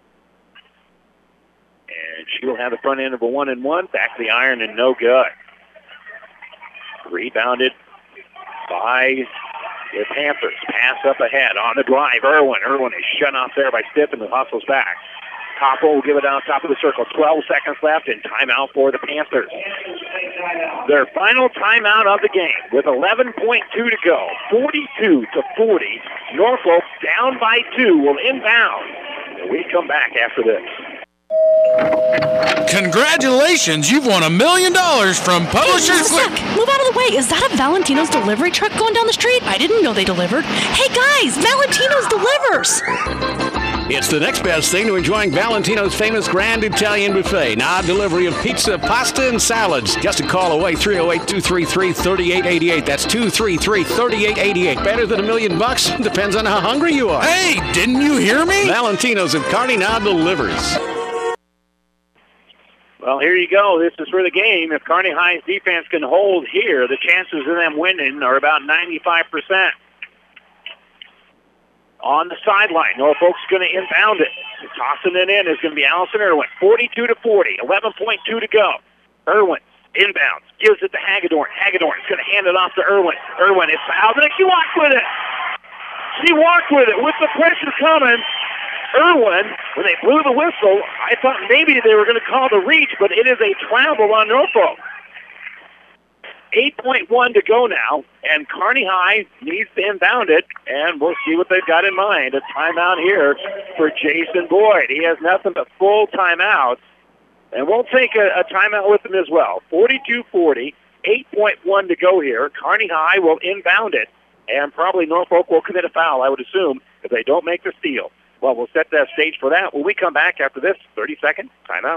And she will have the front end of a 1-and-1. Back to the iron and no good. Rebounded by the Panthers. Pass up ahead on the drive. Irwin. Irwin is shut off there by Stiffen, who hustles back. Koppel will give it down top of the circle. 12 seconds left and timeout for the Panthers. Their final timeout of the game with 11.2 to go. 42-40. Norfolk down by 2 will inbound. And we come back after this. Congratulations, you've won $1 million from Publishers. Hey, move out of the way. Is that a Valentino's delivery truck going down the street? I didn't know they delivered. Hey guys, Valentino's delivers. It's the next best thing to enjoying Valentino's famous Grand Italian Buffet. Now, delivery of pizza, pasta, and salads. Just a call away, 308-233-3888. That's 233-3888. Better than $1 million? Depends on how hungry you are. Hey, didn't you hear me? Valentino's at Kearney now delivers. Well, here you go. This is for the game. If Kearney High's defense can hold here, the chances of them winning are about 95%. On the sideline, Norfolk's going to inbound it. Tossing it in is going to be Allison Irwin. 42-40, 11.2 to go. Irwin inbounds, gives it to Hagedorn. Hagedorn's going to hand it off to Irwin. Irwin is fouled, and she walked with it. She walked with it with the pressure coming. Irwin, when they blew the whistle, I thought maybe they were going to call the reach, but it is a travel on Norfolk. 8.1 to go now, and Kearney High needs to inbound it, and we'll see what they've got in mind. A timeout here for Jason Boyd. He has nothing but full timeouts, and we'll take a timeout with him as well. 42-40, 8.1 to go here. Kearney High will inbound it, and probably Norfolk will commit a foul, I would assume, if they don't make the steal. Well, we'll set that stage for that when we come back after this 30-second timeout.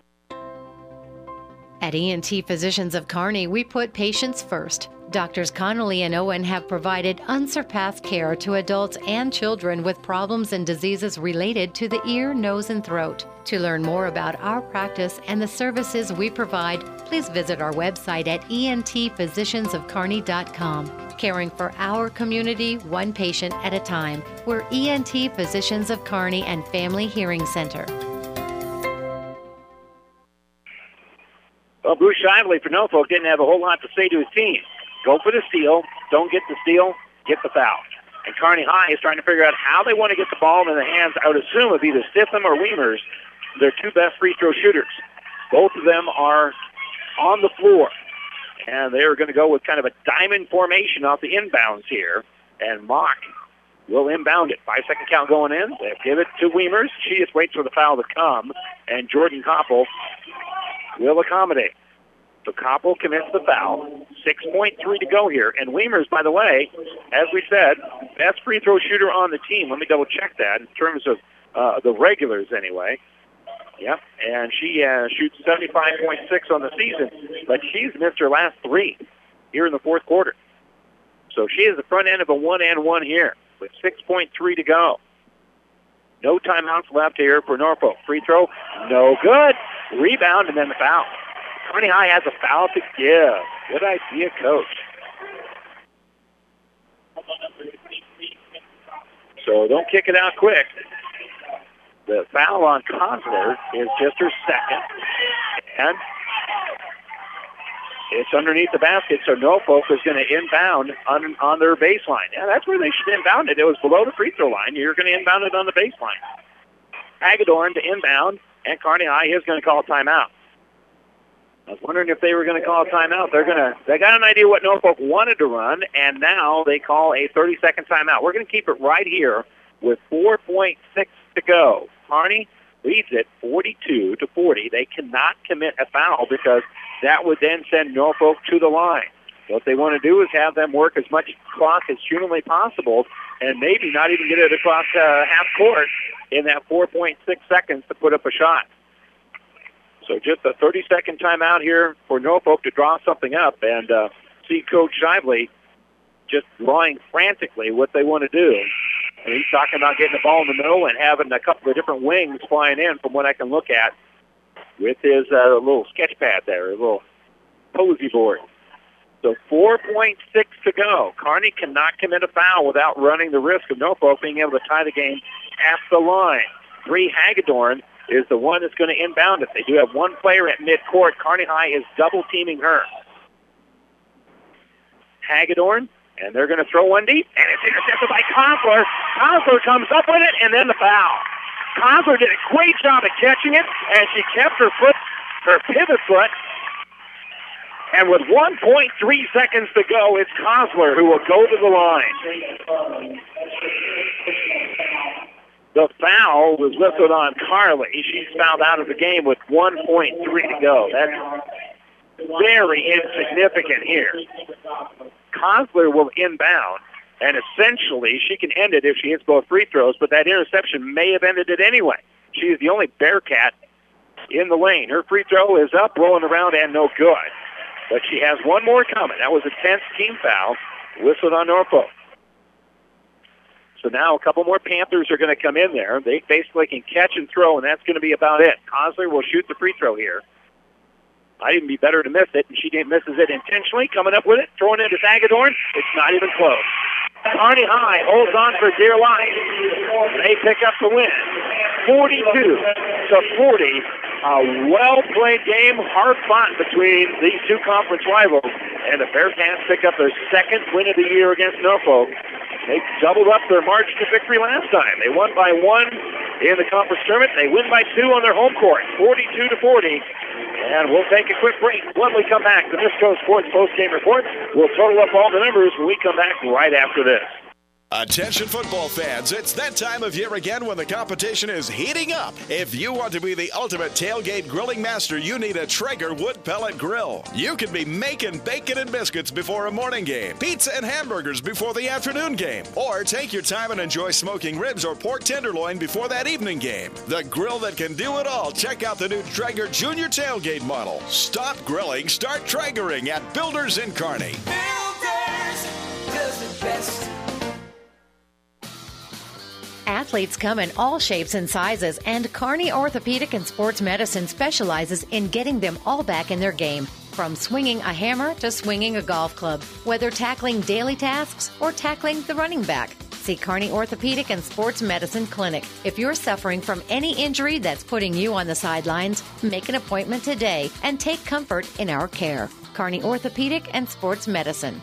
At ENT Physicians of Kearney, we put patients first. Doctors Connolly and Owen have provided unsurpassed care to adults and children with problems and diseases related to the ear, nose, and throat. To learn more about our practice and the services we provide, please visit our website at entphysiciansofkearney.com. Caring for our community, one patient at a time. We're ENT Physicians of Kearney and Family Hearing Center. Well, Bruce Shively for Norfolk didn't have a whole lot to say to his team. Go for the steal. Don't get the steal. Get the foul. And Kearney High is trying to figure out how they want to get the ball in the hands, I would assume, of either Stitham or Weimers, their two best free throw shooters. Both of them are on the floor. And they're going to go with kind of a diamond formation off the inbounds here. And Mock will inbound it. 5-second count going in. They give it to Weimers. She just waits for the foul to come. And Jordan Koppel will accommodate. So Koppel commits the foul. 6.3 to go here. And Weimers, by the way, as we said, best free throw shooter on the team. Let me double check that in terms of the regulars anyway. Yep, and she shoots 75.6 on the season, but she's missed her last three here in the fourth quarter. So she is the front end of a 1-and-1 here with 6.3 to go. No timeouts left here for Norfolk. Free throw, no good. Rebound, and then the foul. Kearney High has a foul to give. Good idea, Coach. So don't kick it out quick. The foul on Konsler is just her second. And it's underneath the basket, so Norfolk is going to inbound on their baseline. Yeah, that's where they should inbound it. It was below the free throw line. You're going to inbound it on the baseline. Hagedorn to inbound, and Kearney High is going to call a timeout. I was wondering if they were going to call a timeout. They got an idea what Norfolk wanted to run, and now they call a 30-second timeout. We're going to keep it right here with 4.6 to go. Kearney leads it 42-40. They cannot commit a foul because that would then send Norfolk to the line. What they want to do is have them work as much clock as humanly possible and maybe not even get it across half court in that 4.6 seconds to put up a shot. So just a 30-second timeout here for Norfolk to draw something up and see Coach Shively just drawing frantically what they want to do. And he's talking about getting the ball in the middle and having a couple of different wings flying in from what I can look at with his little sketch pad there, a little posy board. So 4.6 to go. Kearney cannot commit a foul without running the risk of Norfolk being able to tie the game at the line. 3 Hagedorn is the one that's going to inbound it. They do have one player at midcourt. Kearney High is double-teaming her. Hagedorn, and they're going to throw one deep, and it's intercepted by Konsler. Konsler comes up with it, and then the foul. Konsler did a great job at catching it, and she kept her pivot foot. And with 1.3 seconds to go, it's Konsler who will go to the line. The foul was listed on Carly. She's fouled out of the game with 1.3 to go. That's very insignificant here. Konsler will inbound, and essentially she can end it if she hits both free throws, but that interception may have ended it anyway. She is the only Bearcat in the lane. Her free throw is up, rolling around, and no good. But she has one more coming. That was a 10th team foul, whistled on Norfolk. So now a couple more Panthers are going to come in there. They basically can catch and throw, and that's going to be about it. Kosler will shoot the free throw here. Might even be better to miss it, and she misses it intentionally. Coming up with it, throwing it to Hagedorn. It's not even close. Kearney High holds on for dear life. They pick up the win, 42-40. A well-played game, hard fought between these two conference rivals, and the Bearcats pick up their second win of the year against Norfolk. They doubled up their march to victory last time. They won by 1 in the conference tournament. They win by 2 on their home court, 42-40. And we'll take a quick break. When we come back, the Nisco Sports Post-Game Report. We'll total up all the numbers when we come back right after this. Attention football fans, it's that time of year again when the competition is heating up. If you want to be the ultimate tailgate grilling master, you need a Traeger wood pellet grill. You can be making bacon and biscuits before a morning game, pizza and hamburgers before the afternoon game, or take your time and enjoy smoking ribs or pork tenderloin before that evening game. The grill that can do it all. Check out the new Traeger Junior Tailgate model. Stop grilling, start Traegering at Builders in Kearney. Builders does it best. Athletes come in all shapes and sizes, and Kearney Orthopedic and Sports Medicine specializes in getting them all back in their game. From swinging a hammer to swinging a golf club, whether tackling daily tasks or tackling the running back. See Kearney Orthopedic and Sports Medicine Clinic. If you're suffering from any injury that's putting you on the sidelines, make an appointment today and take comfort in our care. Kearney Orthopedic and Sports Medicine.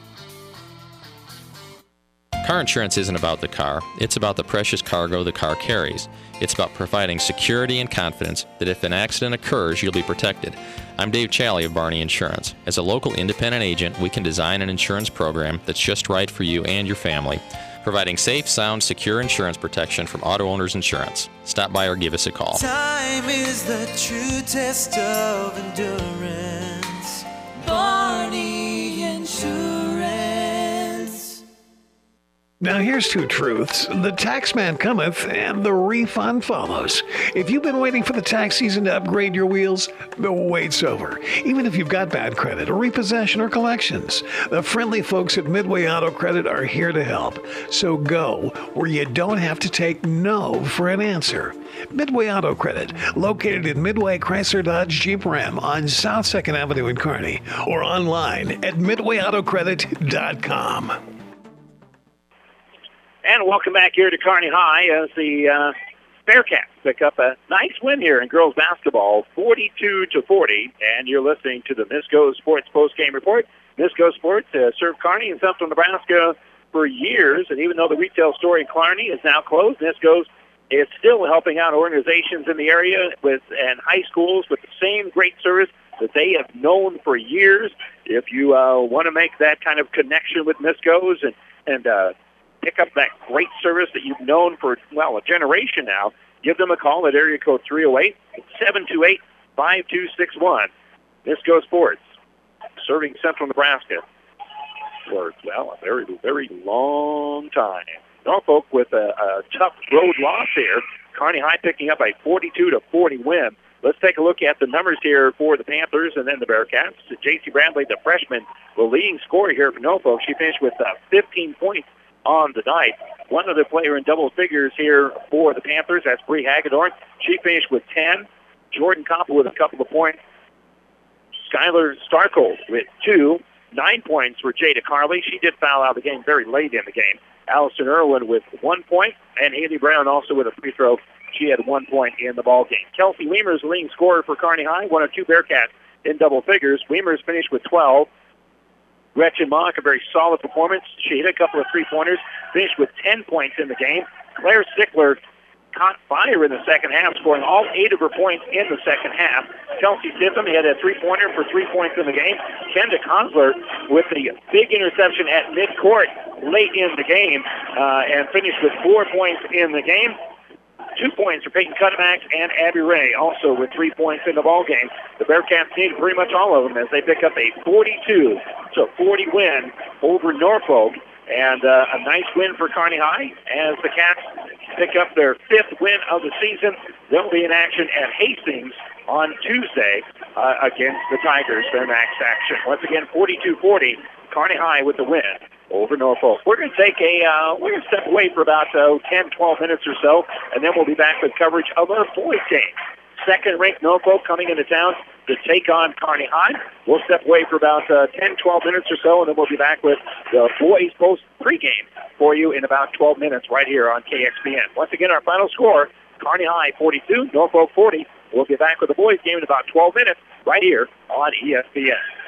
Car insurance isn't about the car. It's about the precious cargo the car carries. It's about providing security and confidence that if an accident occurs, you'll be protected. I'm Dave Challey of Barney Insurance. As a local independent agent, we can design an insurance program that's just right for you and your family, providing safe, sound, secure insurance protection from Auto Owners Insurance. Stop by or give us a call. Time is the true test of endurance. Barney Insurance. Now here's two truths. The tax man cometh and the refund follows. If you've been waiting for the tax season to upgrade your wheels, the wait's over. Even if you've got bad credit or repossession or collections, the friendly folks at Midway Auto Credit are here to help. So go where you don't have to take no for an answer. Midway Auto Credit, located in Midway Chrysler Dodge Jeep Ram on South 2nd Avenue in Kearney, or online at midwayautocredit.com. And welcome back here to Kearney High as the Bearcats pick up a nice win here in girls basketball, 42-40. And you're listening to the Nisco Sports Post-Game Report. Nisco Sports served Kearney and Central Nebraska for years, and even though the retail store in Kearney is now closed, Nisco's is still helping out organizations in the area and high schools with the same great service that they have known for years. If you want to make that kind of connection with Nisco's and pick up that great service that you've known for, a generation now, give them a call at area code 308-728-5261. Nisco Sports, serving Central Nebraska for, a very, very long time. Norfolk with a tough road loss here. Kearney High picking up a 42-40 win. Let's take a look at the numbers here for the Panthers and then the Bearcats. J.C. Bradley, the freshman, the leading scorer here for Norfolk. She finished with 15 points on the night. One other player in double figures here for the Panthers, that's Bree Hagedorn. She finished with 10. Jordan Koppel with a couple of points. Skylar Starkold with 2. 9 points for Jada Carley. She did foul out of the game very late in the game. Allison Irwin with 1 point, and Haley Brown also with a free throw. She had 1 point in the ball game. Kelsey Weimer's the leading scorer for Kearney High, one of 2 Bearcats in double figures. Weimer's finished with 12. Gretchen Mock, a very solid performance. She hit a couple of three-pointers, finished with 10 points in the game. Claire Stickler caught fire in the second half, scoring all 8 of her points in the second half. Chelsea Stitham had a three-pointer for 3 points in the game. Kenda Konsler with the big interception at midcourt late in the game and finished with 4 points in the game. 2 points for Peyton Cuttermax and Abby Ray, also with 3 points in the ball game. The Bearcats need pretty much all of them as they pick up a 42-40 win over Norfolk. And a nice win for Kearney High as the Cats pick up their 5th win of the season. They'll be in action at Hastings on Tuesday against the Tigers, their next action. Once again, 42-40, Kearney High with the win over Norfolk. We're going to take we're going to step away for about 10, 12 minutes or so, and then we'll be back with coverage of our boys game. Second-ranked Norfolk coming into town to take on Kearney High. We'll step away for about 10, 12 minutes or so, and then we'll be back with the boys post pregame for you in about 12 minutes right here on KXPN. Once again, our final score, Kearney High 42, Norfolk 40. We'll be back with the boys game in about 12 minutes right here on ESPN.